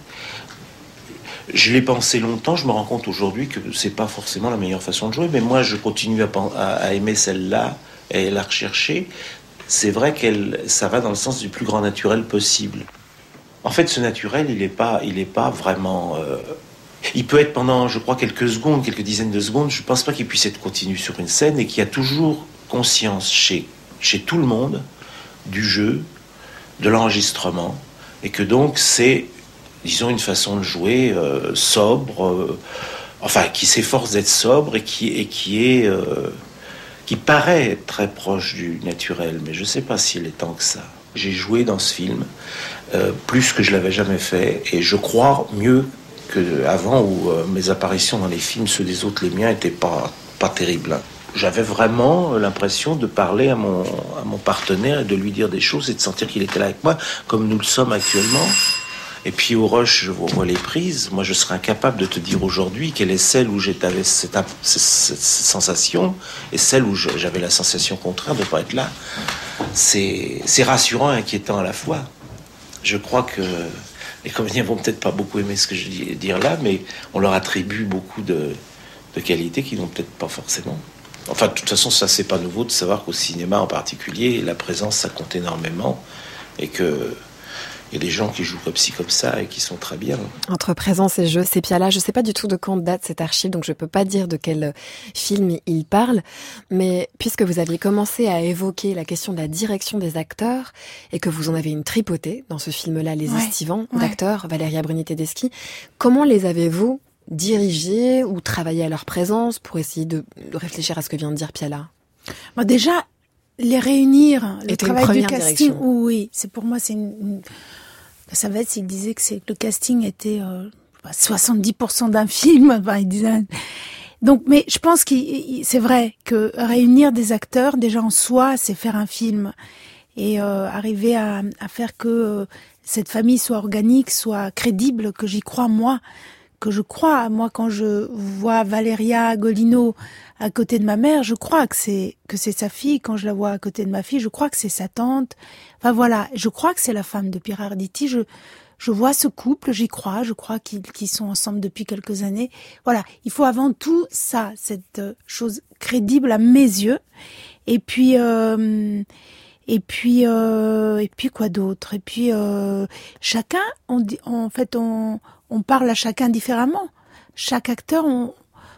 Je l'ai pensé longtemps, je me rends compte aujourd'hui que c'est pas forcément la meilleure façon de jouer, mais moi je continue à, à, à aimer celle-là et à la rechercher. C'est vrai qu'elle, ça va dans le sens du plus grand naturel possible. En fait, ce naturel, il est pas, il est pas vraiment. Euh, Il peut être pendant, je crois, quelques secondes, quelques dizaines de secondes. Je ne pense pas qu'il puisse être continu sur une scène et qu'il y a toujours conscience chez, chez tout le monde du jeu, de l'enregistrement. Et que donc, c'est, disons, une façon de jouer euh, sobre, euh, enfin, qui s'efforce d'être sobre et qui, et qui est... Euh, qui paraît être très proche du naturel. Mais je ne sais pas s'il est tant que ça. J'ai joué dans ce film euh, plus que je l'avais jamais fait. Et je crois mieux qu'avant où euh, mes apparitions dans les films, ceux des autres, les miens, n'étaient pas, pas terribles. Hein. j'avais vraiment l'impression de parler à mon, à mon partenaire et de lui dire des choses et de sentir qu'il était là avec moi, comme nous le sommes actuellement. Et puis au rush, je vois les prises. Moi, je serais incapable de te dire aujourd'hui quelle est celle où j'avais cette, cette, cette sensation et celle où je, j'avais la sensation contraire de ne pas être là. C'est, c'est rassurant et inquiétant à la fois. Je crois que les comédiens vont peut-être pas beaucoup aimer ce que je dis dire là, mais on leur attribue beaucoup de, de qualités qu'ils n'ont peut-être pas forcément. Enfin, de toute façon, ça, c'est pas nouveau de savoir qu'au cinéma en particulier, la présence, ça compte énormément et que il y a des gens qui jouent comme ci, comme ça, et qui sont très bien. Entre présence et jeu, c'est Piala. Je ne sais pas du tout de quand date cette archive, donc je ne peux pas dire de quel film il parle. Mais puisque vous aviez commencé à évoquer la question de la direction des acteurs, et que vous en avez une tripotée dans ce film-là, Les Ouais, Estivants, ouais. d'acteurs, Valéria Bruni-Tedeschi, comment les avez-vous dirigés ou travaillé à leur présence pour essayer de, de réfléchir à ce que vient de dire Piala? Bon, déjà, les réunir, le Était une travail du première casting, direction. oui, c'est pour moi, c'est une, une... Ça va être s'il disait que c'est, le casting était euh, soixante-dix pour cent d'un film. Enfin, il disait... Donc, mais je pense que c'est vrai que réunir des acteurs, déjà en soi, c'est faire un film. Et euh, arriver à, à faire que euh, cette famille soit organique, soit crédible, que j'y crois moi, que je crois. Moi, quand je vois Valéria Golino à côté de ma mère, je crois que c'est que c'est sa fille. Quand je la vois à côté de ma fille, je crois que c'est sa tante. Enfin voilà, je crois que c'est la femme de Pierre Arditi. Je je vois ce couple, j'y crois. Je crois qu'ils qu'ils sont ensemble depuis quelques années. Voilà, il faut avant tout ça, cette chose crédible à mes yeux. Et puis euh, et puis euh, et puis quoi d'autre? Et puis euh, chacun, on dit, en fait, on on parle à chacun différemment. Chaque acteur, on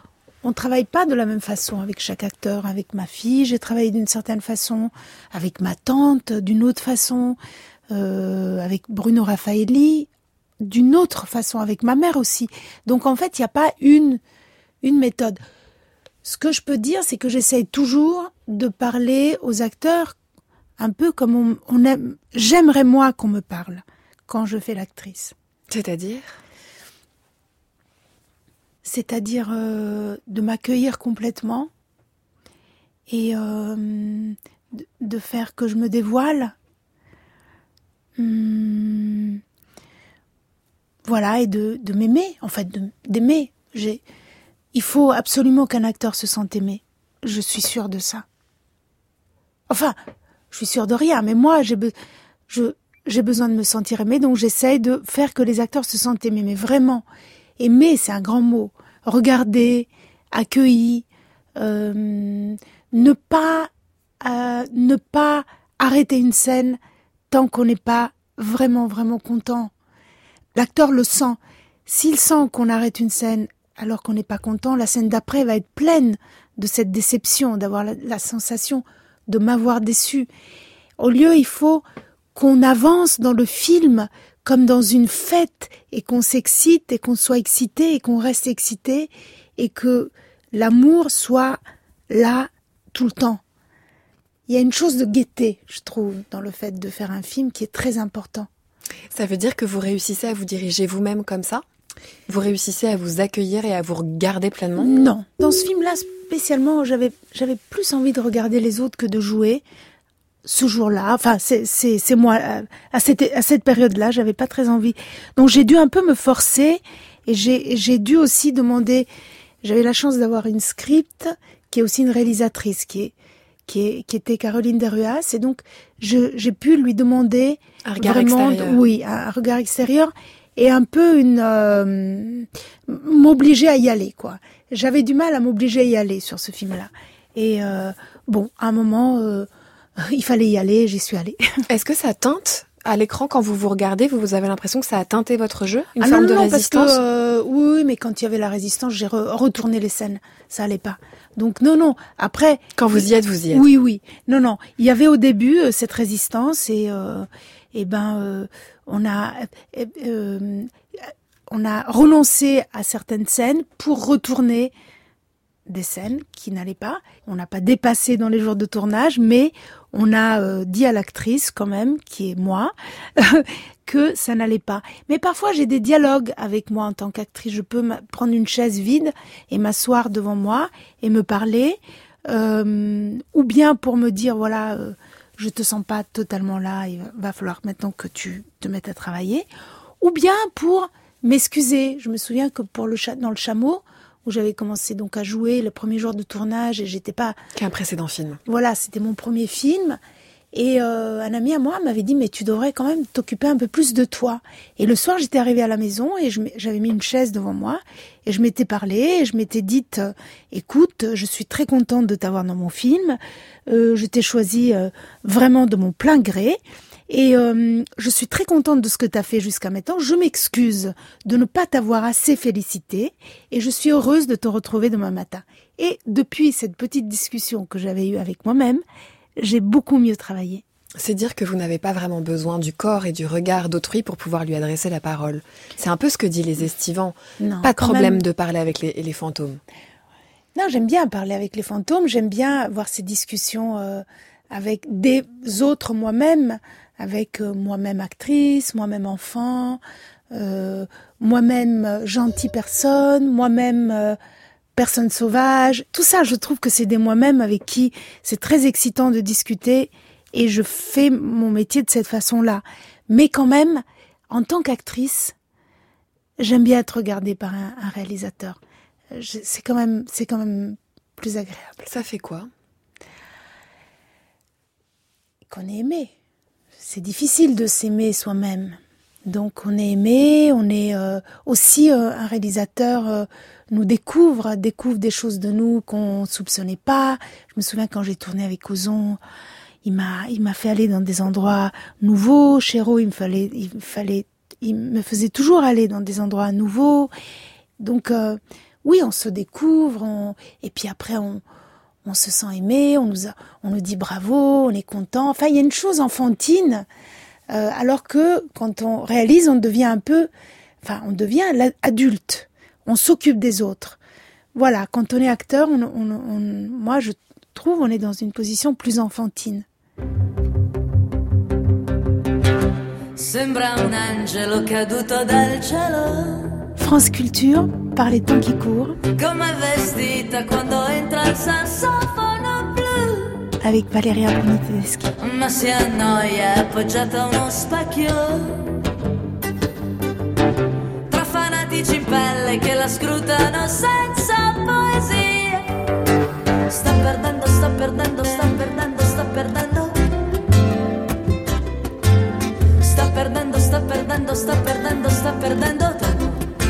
On travaille pas de la même façon avec chaque acteur. Avec ma fille, j'ai travaillé d'une certaine façon. Avec ma tante, d'une autre façon. Euh, avec Bruno Raffaelli, d'une autre façon. Avec ma mère aussi. Donc en fait, il n'y a pas une, une méthode. Ce que je peux dire, c'est que j'essaye toujours de parler aux acteurs un peu comme on, on aime. J'aimerais moi qu'on me parle quand je fais l'actrice. C'est-à-dire ? C'est-à-dire euh, de m'accueillir complètement et euh, de, de faire que je me dévoile. Hum, voilà, et de, de m'aimer, en fait, de, d'aimer. J'ai, il faut absolument qu'un acteur se sente aimé. Je suis sûre de ça. Enfin, je suis sûre de rien, mais moi, j'ai, be- je, j'ai besoin de me sentir aimée, donc j'essaye de faire que les acteurs se sentent aimés, mais vraiment. Aimer, c'est un grand mot. Regarder, accueillir, euh, ne pas, euh, ne pas arrêter une scène tant qu'on n'est pas vraiment, vraiment content. L'acteur le sent. S'il sent qu'on arrête une scène alors qu'on n'est pas content, la scène d'après va être pleine de cette déception, d'avoir la, la sensation de m'avoir déçu. Au lieu, il faut qu'on avance dans le film comme dans une fête, et qu'on s'excite, et qu'on soit excité, et qu'on reste excité, et que l'amour soit là tout le temps. Il y a une chose de gaieté, je trouve, dans le fait de faire un film qui est très important. Ça veut dire que vous réussissez à vous diriger vous-même comme ça ? Vous réussissez à vous accueillir et à vous regarder pleinement ? Non. Dans ce film-là, spécialement, j'avais, j'avais plus envie de regarder les autres que de jouer. Ce jour-là, enfin c'est c'est c'est moi à cette à cette période-là, j'avais pas très envie. Donc j'ai dû un peu me forcer et j'ai j'ai dû aussi demander. J'avais la chance d'avoir une script qui est aussi une réalisatrice qui est qui est qui était Caroline Deruas et donc je j'ai pu lui demander un regard vraiment extérieur. Oui, un regard extérieur et un peu une euh, m'obliger à y aller quoi. J'avais du mal à m'obliger à y aller sur ce film-là. Et euh, bon, à un moment euh, il fallait y aller, j'y suis allée. Est-ce que ça teinte à l'écran quand vous vous regardez, vous, vous avez l'impression que ça a teinté votre jeu, une ah forme non, de non, résistance parce que, euh, oui, mais quand il y avait la résistance, j'ai re- retourné les scènes, ça allait pas. Donc non, non. Après, quand vous y êtes, vous y êtes. Oui, oui. Non, non. Il y avait au début euh, cette résistance et euh, et ben euh, on a euh, euh, on a renoncé à certaines scènes pour retourner des scènes qui n'allaient pas. On n'a pas dépassé dans les jours de tournage, mais on a euh, dit à l'actrice quand même, qui est moi, que ça n'allait pas. Mais parfois j'ai des dialogues avec moi en tant qu'actrice. Je peux prendre une chaise vide et m'asseoir devant moi et me parler. euh, ou bien pour me dire, voilà, euh, je te sens pas totalement là, il va falloir maintenant que tu te mettes à travailler, ou bien pour m'excuser. Je me souviens que pour le cha- dans le Chameau, où j'avais commencé donc à jouer le premier jour de tournage et j'étais pas... Qui est un précédent film. Voilà, c'était mon premier film. Et euh, un ami à moi m'avait dit, mais tu devrais quand même t'occuper un peu plus de toi. Et le soir, j'étais arrivée à la maison et je, j'avais mis une chaise devant moi et je m'étais parlé et je m'étais dite, euh, écoute, je suis très contente de t'avoir dans mon film. Euh, je t'ai choisi euh, vraiment de mon plein gré. Et euh, je suis très contente de ce que tu as fait jusqu'à maintenant. Je m'excuse de ne pas t'avoir assez félicité et je suis heureuse de te retrouver demain matin. Et depuis cette petite discussion que j'avais eue avec moi-même, j'ai beaucoup mieux travaillé. C'est dire que vous n'avez pas vraiment besoin du corps et du regard d'autrui pour pouvoir lui adresser la parole. C'est un peu ce que dit les Estivants. Non, pas de problème même... de parler avec les, les fantômes. Non, j'aime bien parler avec les fantômes. J'aime bien avoir ces discussions euh, avec des autres moi-même, avec euh, moi-même actrice, moi-même enfant, euh, moi-même gentille personne, moi-même... Euh, personne sauvage, tout ça, je trouve que c'est des moi-même avec qui c'est très excitant de discuter et je fais mon métier de cette façon-là. Mais quand même, en tant qu'actrice, j'aime bien être regardée par un, un réalisateur. Je, c'est quand même, c'est quand même plus agréable. Ça fait quoi ? Qu'on est aimé. C'est difficile de s'aimer soi-même. Donc on est aimé, on est euh, aussi euh, un réalisateur euh, nous découvre, découvre des choses de nous qu'on soupçonnait pas. Je me souviens quand j'ai tourné avec Ozon, il m'a il m'a fait aller dans des endroits nouveaux. Chéreau, il me fallait il me fallait il me faisait toujours aller dans des endroits nouveaux. Donc euh, oui, on se découvre, on, et puis après on on se sent aimé, on nous a, on nous dit bravo, on est content. Enfin, il y a une chose enfantine. Euh, alors que quand on réalise, on devient un peu, enfin, on devient adulte. On s'occupe des autres. Voilà, quand on est acteur, on, on, on, moi je trouve, on est dans une position plus enfantine. Sembra un angelo caduto dal cielo. France Culture, par les temps qui courent. Come vestita quando entra il sassofono blu. Avec Valeria Bruni Tedeschi. Ma si annoia appoggiata a uno specchio, tra fanatici in pelle che la scrutano senza poesia. Sta perdendo, sta perdendo, sta perdendo, sta perdendo. Sta perdendo, sta perdendo, sta perdendo, sta perdendo tempo.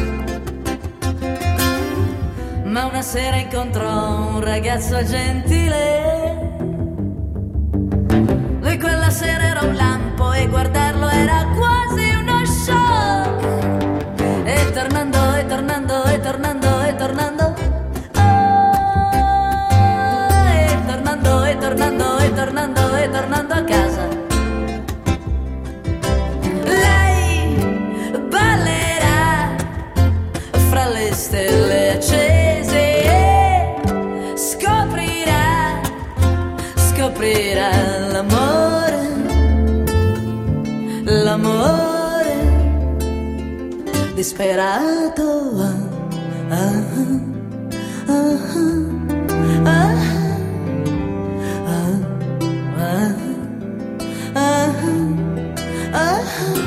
Ma una sera incontrò un ragazzo gentile. Lui quella sera era un lampo e guardarlo era quasi uno shock. E tornando, e tornando, e tornando, e tornando, oh, e tornando, e tornando, e tornando, e tornando a casa, lei ballerà fra le stelle accese e scoprirà, scoprirà l'amore, l'amore disperato. Ah, ah, ah, ah, ah, ah, ah.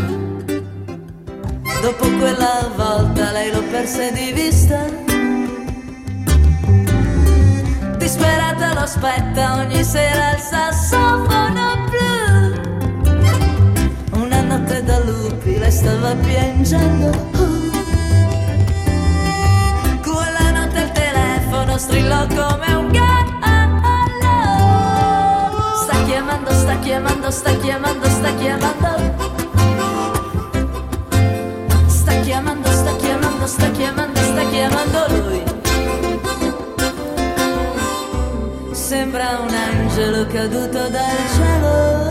Dopo quella volta lei lo perse di vista, disperata lo aspetta ogni sera il sassofono blu. Una notte da lupi lei stava piangendo, quella notte il telefono strillò come un gallo. Sta chiamando, sta chiamando, sta chiamando, sta chiamando. Sta chiamando, sta chiamando, sta chiamando, sta chiamando lui. Sembra un angelo caduto dal cielo.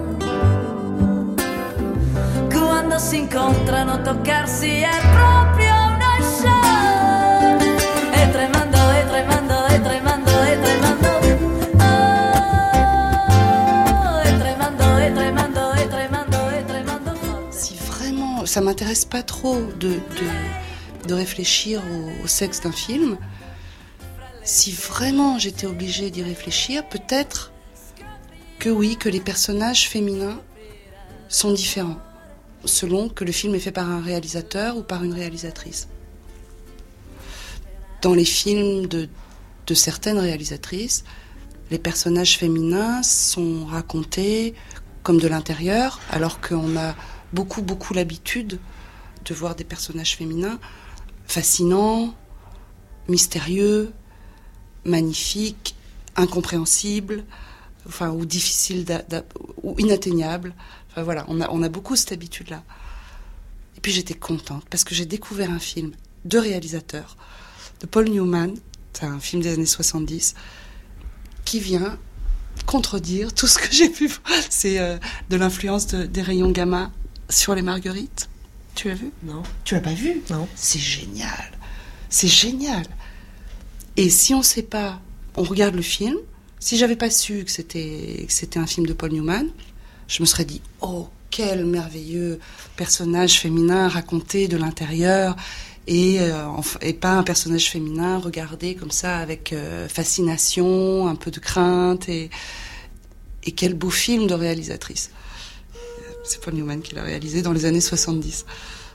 Quando si incontrano toccarsi è proprio uno show. E tremando, e tremando, e tremando, e tremando, oh, e tremando, e tremando, e tremando, e tremando. Si vraiment ça m'intéresse pas trop de, de, de réfléchir au, au sexe d'un film, si vraiment j'étais obligée d'y réfléchir, peut-être que oui, que les personnages féminins sont différents, selon que le film est fait par un réalisateur ou par une réalisatrice. Dans les films de, de certaines réalisatrices, les personnages féminins sont racontés comme de l'intérieur, alors qu'on a beaucoup, beaucoup l'habitude de voir des personnages féminins fascinants, mystérieux, magnifiques, incompréhensibles, enfin, ou difficiles, d'a, d'a, ou inatteignables. Enfin voilà, on a, on a beaucoup cette habitude-là. Et puis j'étais contente, parce que j'ai découvert un film de réalisateur, de Paul Newman, c'est un film des années soixante-dix, qui vient contredire tout ce que j'ai pu voir. C'est euh, de l'influence de, des rayons gamma sur les marguerites. Tu l'as vu ? Non. Tu l'as pas vu ? Non. C'est génial. C'est génial. Et si on sait pas, on regarde le film. Si j'avais pas su que c'était, que c'était un film de Paul Newman, je me serais dit, oh, quel merveilleux personnage féminin raconté de l'intérieur, et, euh, et pas un personnage féminin regardé comme ça avec euh, fascination, un peu de crainte, et, et quel beau film de réalisatrice. C'est Paul Newman qui l'a réalisé dans les années soixante-dix.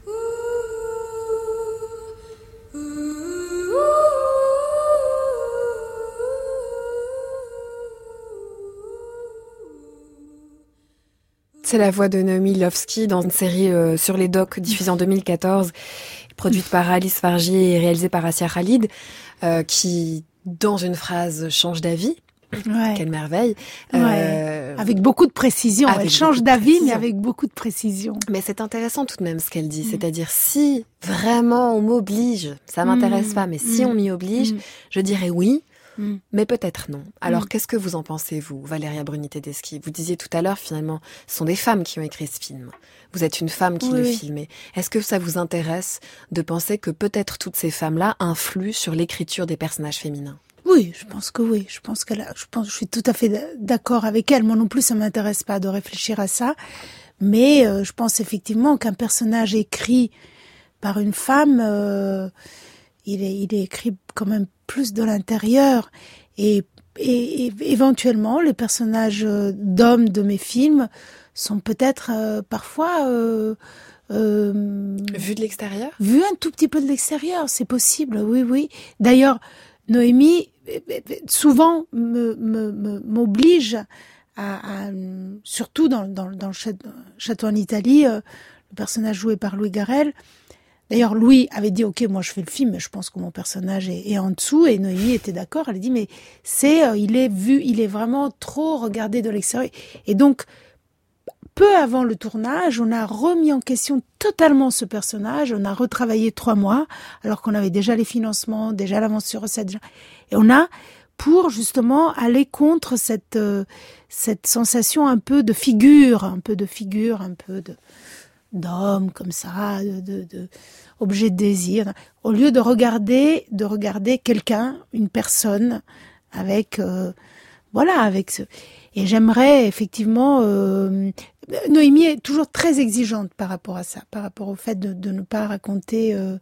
C'est la voix de Noémie Lvovsky dans une série euh, sur les docs diffusée en deux mille quatorze, produite par Alice Fargier et réalisée par Assia Khalid, euh, qui, dans une phrase, change d'avis. Ouais. Quelle merveille. Ouais. Euh, avec beaucoup de précision. avec Elle change beaucoup de d'avis, précision. mais avec beaucoup de précision. Mais c'est intéressant tout de même ce qu'elle dit. Mmh. C'est-à-dire, si vraiment on m'oblige, ça m'intéresse mmh. pas, mais si mmh. on m'y oblige, mmh. je dirais oui. Mm. Mais peut-être non. Alors, mm. qu'est-ce que vous en pensez, vous, Valéria Bruni-Tedeschi ? Vous disiez tout à l'heure, finalement, ce sont des femmes qui ont écrit ce film. Vous êtes une femme qui oui, le oui. filmait. Est-ce que ça vous intéresse de penser que peut-être toutes ces femmes-là influent sur l'écriture des personnages féminins ? Oui, je pense que oui. Je pense qu'elle a, je pense, je suis tout à fait d'accord avec elle. Moi non plus, ça m'intéresse pas de réfléchir à ça. Mais euh, je pense effectivement qu'un personnage écrit par une femme, euh, il est, il est écrit quand même plus de l'intérieur, et, et, et éventuellement les personnages d'hommes de mes films sont peut-être euh, parfois euh, euh, vus de l'extérieur, vus un tout petit peu de l'extérieur, c'est possible, oui, oui. D'ailleurs, Noémie souvent me, me, me m'oblige à, à surtout dans, dans, dans le château en Italie, euh, le personnage joué par Louis Garrel. D'ailleurs, Louis avait dit, ok, moi je fais le film, mais je pense que mon personnage est, est en dessous. Et Noémie était d'accord. Elle a dit, mais c'est, euh, il est vu, il est vraiment trop regardé de l'extérieur. Et donc, peu avant le tournage, on a remis en question totalement ce personnage. On a retravaillé trois mois, alors qu'on avait déjà les financements, déjà l'avance sur recette. Et on a, pour justement aller contre cette euh, cette sensation un peu de figure, un peu de figure, un peu de d'homme comme ça, de, de, de objet de désir, au lieu de regarder, de regarder quelqu'un, une personne, avec, euh, voilà, avec ce. Et j'aimerais effectivement, euh, Noémie est toujours très exigeante par rapport à ça, par rapport au fait de, de ne pas raconter euh,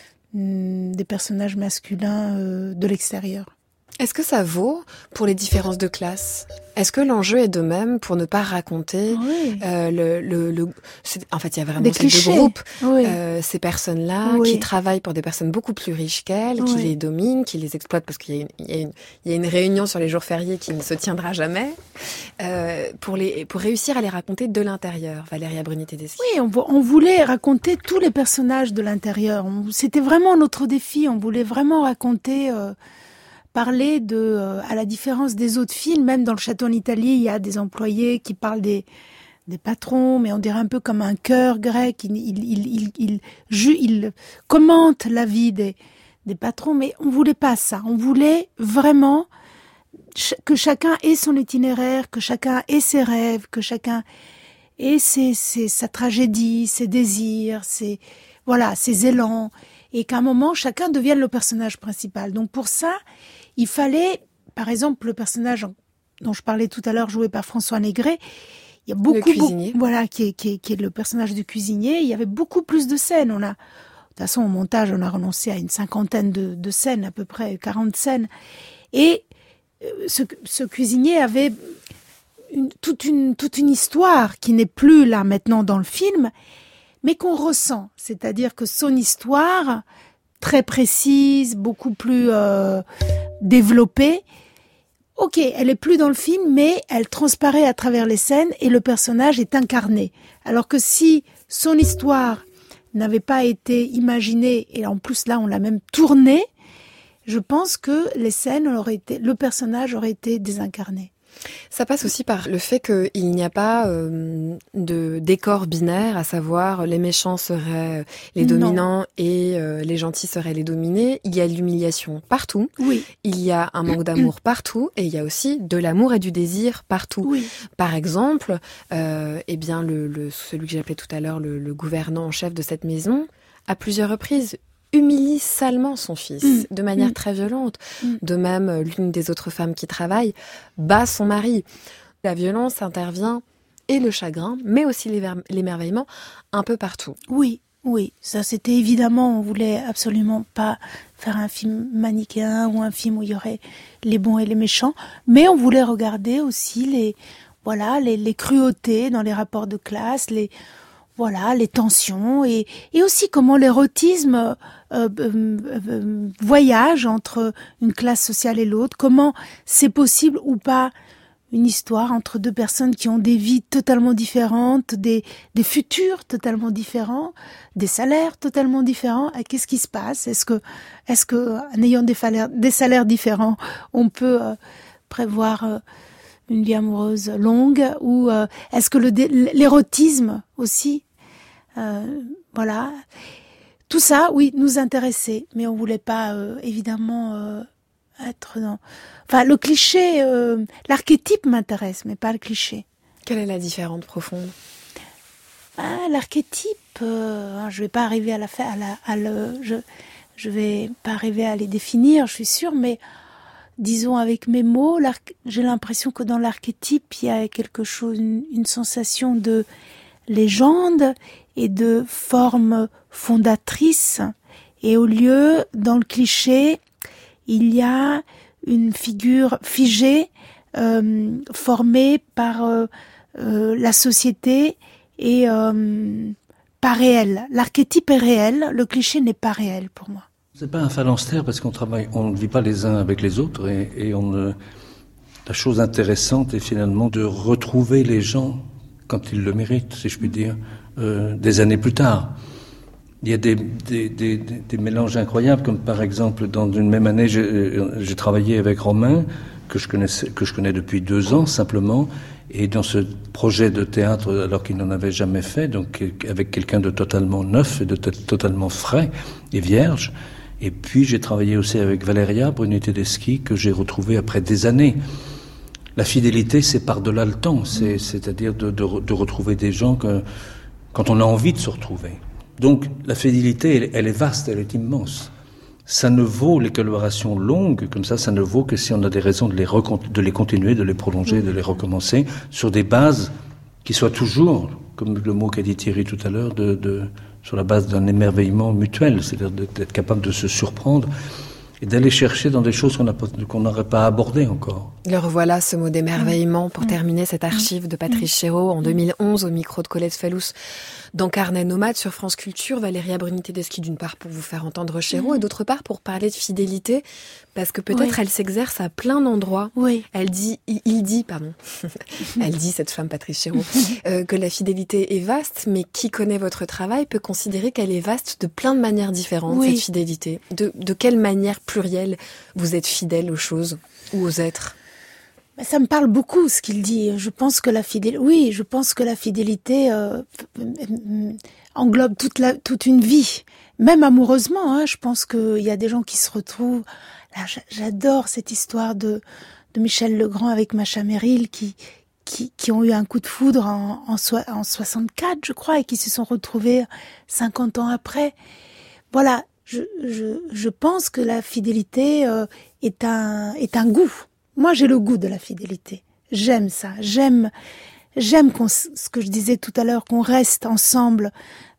des personnages masculins euh, de l'extérieur. Est-ce que ça vaut pour les différences de classe ? Est-ce que l'enjeu est de même pour ne pas raconter oui. euh, le, le, le c'est, en fait il y a vraiment des ces deux groupes, oui. euh, ces personnes-là oui. qui travaillent pour des personnes beaucoup plus riches qu'elles, oui. qui les dominent, qui les exploitent parce qu'il y a une, il y a une, il y a une réunion sur les jours fériés qui ne se tiendra jamais, euh, pour les pour réussir à les raconter de l'intérieur. Valéria Bruni-Tedeschi. Oui, on, on voulait raconter tous les personnages de l'intérieur. On, c'était vraiment notre défi. On voulait vraiment raconter. Euh, parler de, euh, à la différence des autres films, même dans le château en Italie, il y a des employés qui parlent des, des patrons, mais on dirait un peu comme un chœur grec. Il, il, il, il, il, il, il commente la vie des, des patrons, mais on voulait pas ça. On voulait vraiment ch- que chacun ait son itinéraire, que chacun ait ses rêves, que chacun ait ses, ses, sa tragédie, ses désirs, ses, voilà, ses élans, et qu'à un moment, chacun devienne le personnage principal. Donc pour ça, il fallait, par exemple, le personnage dont je parlais tout à l'heure, joué par François Négret, il y a beaucoup, le cuisinier. Beaucoup, voilà, qui est, qui est, qui est le personnage du cuisinier. Il y avait beaucoup plus de scènes. On a toute façon, au montage, on a renoncé à une cinquantaine de, de scènes, à peu près quarante scènes. Et ce, ce cuisinier avait une, toute, une, toute une histoire qui n'est plus là maintenant dans le film, mais qu'on ressent. C'est-à-dire que son histoire, très précise, beaucoup plus euh, développée, ok, elle est plus dans le film, mais elle transparaît à travers les scènes et le personnage est incarné. Alors que si son histoire n'avait pas été imaginée, et en plus là on l'a même tournée, je pense que les scènes auraient été, le personnage aurait été désincarné. Ça passe aussi par le fait qu'il n'y a pas euh, de décor binaire, à savoir les méchants seraient les dominants non. et euh, les gentils seraient les dominés. Il y a de l'humiliation partout, oui. il y a un manque d'amour partout, et il y a aussi de l'amour et du désir partout. Oui. Par exemple, euh, eh bien le, le, celui que j'appelais tout à l'heure le, le gouvernant en chef de cette maison, à plusieurs reprises, humilie salement son fils, mmh. de manière mmh. très violente. Mmh. De même, l'une des autres femmes qui travaille bat son mari. La violence intervient, et le chagrin, mais aussi l'émerveillement, un peu partout. Oui, oui, ça c'était évidemment, on voulait absolument pas faire un film manichéen ou un film où il y aurait les bons et les méchants, mais on voulait regarder aussi les, voilà, les, les cruautés dans les rapports de classe, les... Voilà, les tensions et, et aussi comment l'érotisme euh, euh, euh, voyage entre une classe sociale et l'autre, comment c'est possible ou pas une histoire entre deux personnes qui ont des vies totalement différentes, des, des futurs totalement différents, des salaires totalement différents. Et qu'est-ce qui se passe? Est-ce que, est-ce que, en ayant des salaires, des salaires différents, on peut euh, prévoir euh, une vie amoureuse longue, ou euh, est-ce que le l'érotisme aussi, euh, voilà, tout ça, oui, nous intéressait, mais on voulait pas euh, évidemment euh, être dans, enfin le cliché, euh, l'archétype m'intéresse, mais pas le cliché. Quelle est la différence profonde? Ah, l'archétype, euh, je vais pas arriver à la faire, à la, à le, je, je vais pas arriver à les définir, je suis sûre, mais disons avec mes mots, j'ai l'impression que dans l'archétype, il y a quelque chose, une, une sensation de légende et de forme fondatrice. Et au lieu, dans le cliché, il y a une figure figée, euh, formée par euh, euh, la société et euh, pas réelle. L'archétype est réel, le cliché n'est pas réel pour moi. C'est pas un phalanstère parce qu'on travaille, on ne vit pas les uns avec les autres et, et on ne... La chose intéressante est finalement de retrouver les gens quand ils le méritent, si je puis dire, euh, des années plus tard. Il y a des, des, des, des mélanges incroyables, comme par exemple dans une même année, j'ai, j'ai travaillé avec Romain, que je connaissais, que je connais depuis deux ans simplement, et dans ce projet de théâtre, alors qu'il n'en avait jamais fait, donc avec quelqu'un de totalement neuf et de t- totalement frais et vierge. Et puis j'ai travaillé aussi avec Valéria Bruni Tedeschi, que j'ai retrouvée après des années. La fidélité, c'est par-delà le temps, c'est, c'est-à-dire de, de, de retrouver des gens que, quand on a envie de se retrouver. Donc la fidélité, elle, elle est vaste, elle est immense. Ça ne vaut les collaborations longues, comme ça, ça ne vaut que si on a des raisons de les, recont- de les continuer, de les prolonger, de les recommencer, sur des bases qui soient toujours, comme le mot qu'a dit Thierry tout à l'heure, de, de, sur la base d'un émerveillement mutuel, c'est-à-dire d'être capable de se surprendre et d'aller chercher dans des choses qu'on n'a pas, qu'on n'aurait pas abordées encore. Le revoilà, ce mot d'émerveillement, pour mmh. terminer cette archive de Patrice Chéreau en deux mille onze au micro de Colette Fellous dans Carnet Nomade sur France Culture. Valéria Bruni Tedeschi, d'une part pour vous faire entendre Chéreau, mmh. et d'autre part pour parler de fidélité, parce que peut-être oui. elle s'exerce à plein d'endroits. Oui. Elle dit, il dit, pardon, elle dit, cette femme Patrice Chéreau, euh, que la fidélité est vaste, mais qui connaît votre travail peut considérer qu'elle est vaste de plein de manières différentes, oui. cette fidélité. De, de quelle manière plurielle vous êtes fidèle aux choses ou aux êtres? Ça me parle beaucoup ce qu'il dit. Je pense que la fidélité, oui, je pense que la fidélité euh, englobe toute la, toute une vie, même amoureusement. Hein, je pense qu'il y a des gens qui se retrouvent. Là, j'adore cette histoire de de Michel Legrand avec Macha Merrill qui qui qui ont eu un coup de foudre en en, so, en soixante-quatre, je crois, et qui se sont retrouvés cinquante ans après. Voilà, je je je pense que la fidélité euh, est un est un goût. Moi, j'ai le goût de la fidélité. J'aime ça. J'aime, j'aime qu'on, ce que je disais tout à l'heure, qu'on reste ensemble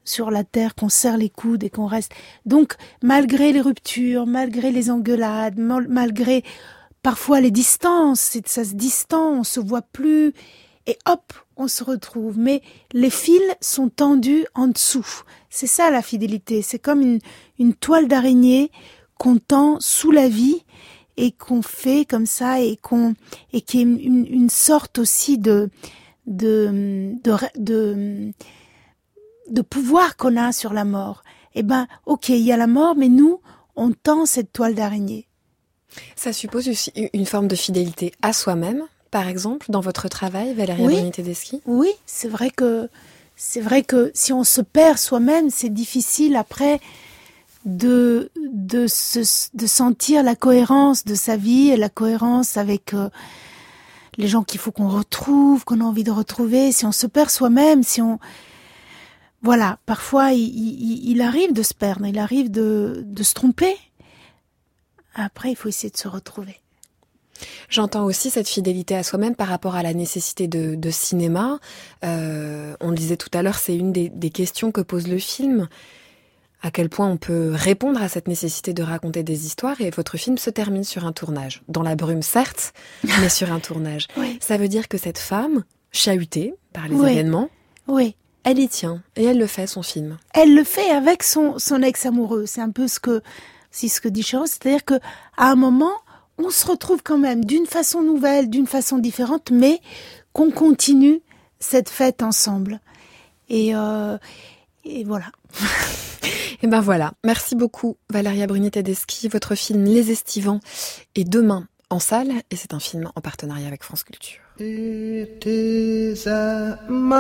sur la terre, qu'on serre les coudes et qu'on reste. Donc, malgré les ruptures, malgré les engueulades, mal- malgré parfois les distances, c'est- ça se distend, on se voit plus, et hop, on se retrouve. Mais les fils sont tendus en dessous. C'est ça la fidélité. C'est comme une, une toile d'araignée qu'on tend sous la vie et qu'on fait comme ça et qu'on et qui est une, une, une sorte aussi de de de de, de pouvoir qu'on a sur la mort. Eh ben, ok, il y a la mort, mais nous, on tend cette toile d'araignée. Ça suppose aussi une forme de fidélité à soi-même, par exemple, dans votre travail, Valéria Oui. Bruni-Tedeschi. Oui, c'est vrai que c'est vrai que si on se perd soi-même, c'est difficile après de de se, de sentir la cohérence de sa vie et la cohérence avec euh, les gens qu'il faut qu'on retrouve, qu'on a envie de retrouver. Si on se perd soi-même, si on voilà, parfois il, il, il arrive de se perdre, il arrive de de se tromper. Après, il faut essayer de se retrouver. J'entends aussi cette fidélité à soi-même par rapport à la nécessité de, de cinéma. Euh, on le disait tout à l'heure, c'est une des, des questions que pose le film. À quel point on peut répondre à cette nécessité de raconter des histoires, et votre film se termine sur un tournage. Dans la brume, certes, mais sur un tournage. Oui. Ça veut dire que cette femme, chahutée par les Oui. événements, Oui. elle y tient, et elle le fait, son film. Elle le fait avec son, son ex-amoureux. C'est un peu ce que, c'est ce que dit Chéreau. C'est-à-dire que, à un moment, on se retrouve quand même d'une façon nouvelle, d'une façon différente, mais qu'on continue cette fête ensemble. Et, euh, et voilà. Et ben voilà. Merci beaucoup, Valéria Bruni-Tedeschi. Votre film Les Estivants est demain en salle, et c'est un film en partenariat avec France Culture. It is a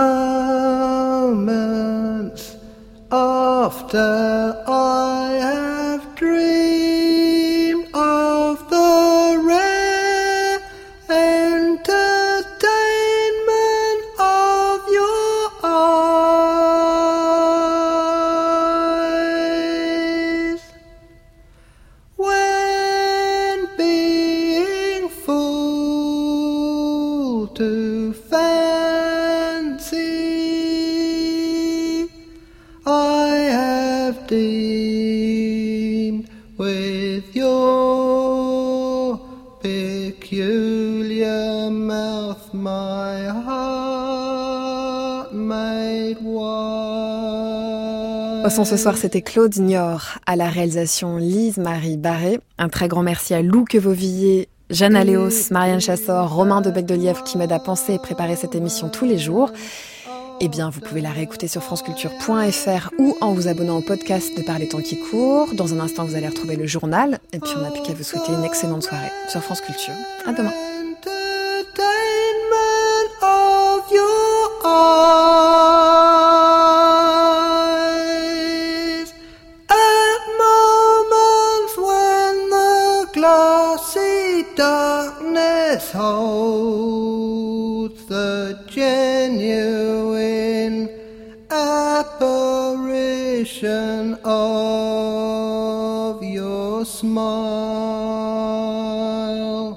moment after I have dreamed of the rare entertainment of your eyes, when being full to fancy, I have deemed with your peculiar mouth my heart made wide. Au son ce soir, c'était Claude Niort, à la réalisation Lise-Marie Barré. Un très grand merci à Lou Quevauvillé, Jeanne Aléos, Marianne Chassor, Romain de Becdelièvre qui m'aide à penser et préparer cette émission tous les jours. Eh bien, vous pouvez la réécouter sur franceculture point f r ou en vous abonnant au podcast de Par les temps qui courent. Dans un instant, vous allez retrouver le journal. Et puis, on n'a plus qu'à vous souhaiter une excellente soirée sur France Culture. À demain. Entertainment of your eyes, at moments when the glassy darkness holds the genuine apparition of your smile.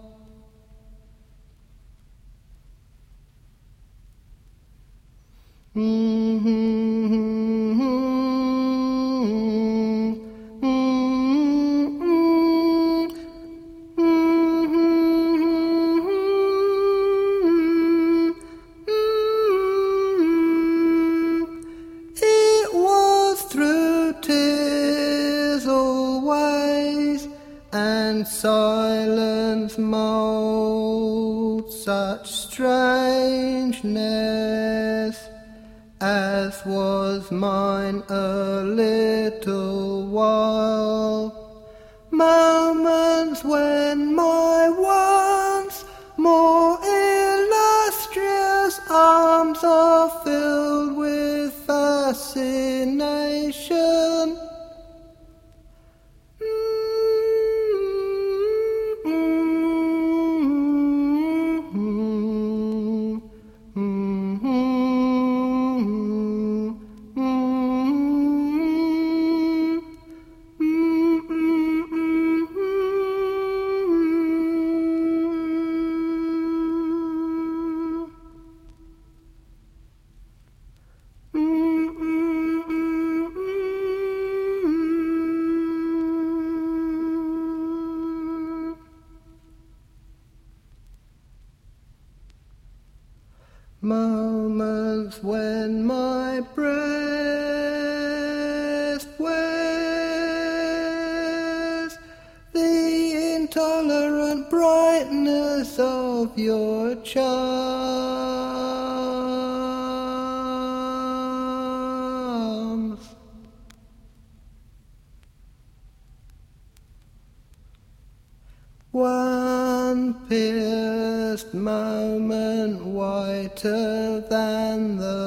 It was through tears always, and silence molds such strangeness as was mine a little while. Moments when my once more illustrious arms are filled with fascination. Mm-mm. moments when my breath wears the intolerant brightness of your charms. One pierced moment whiter than the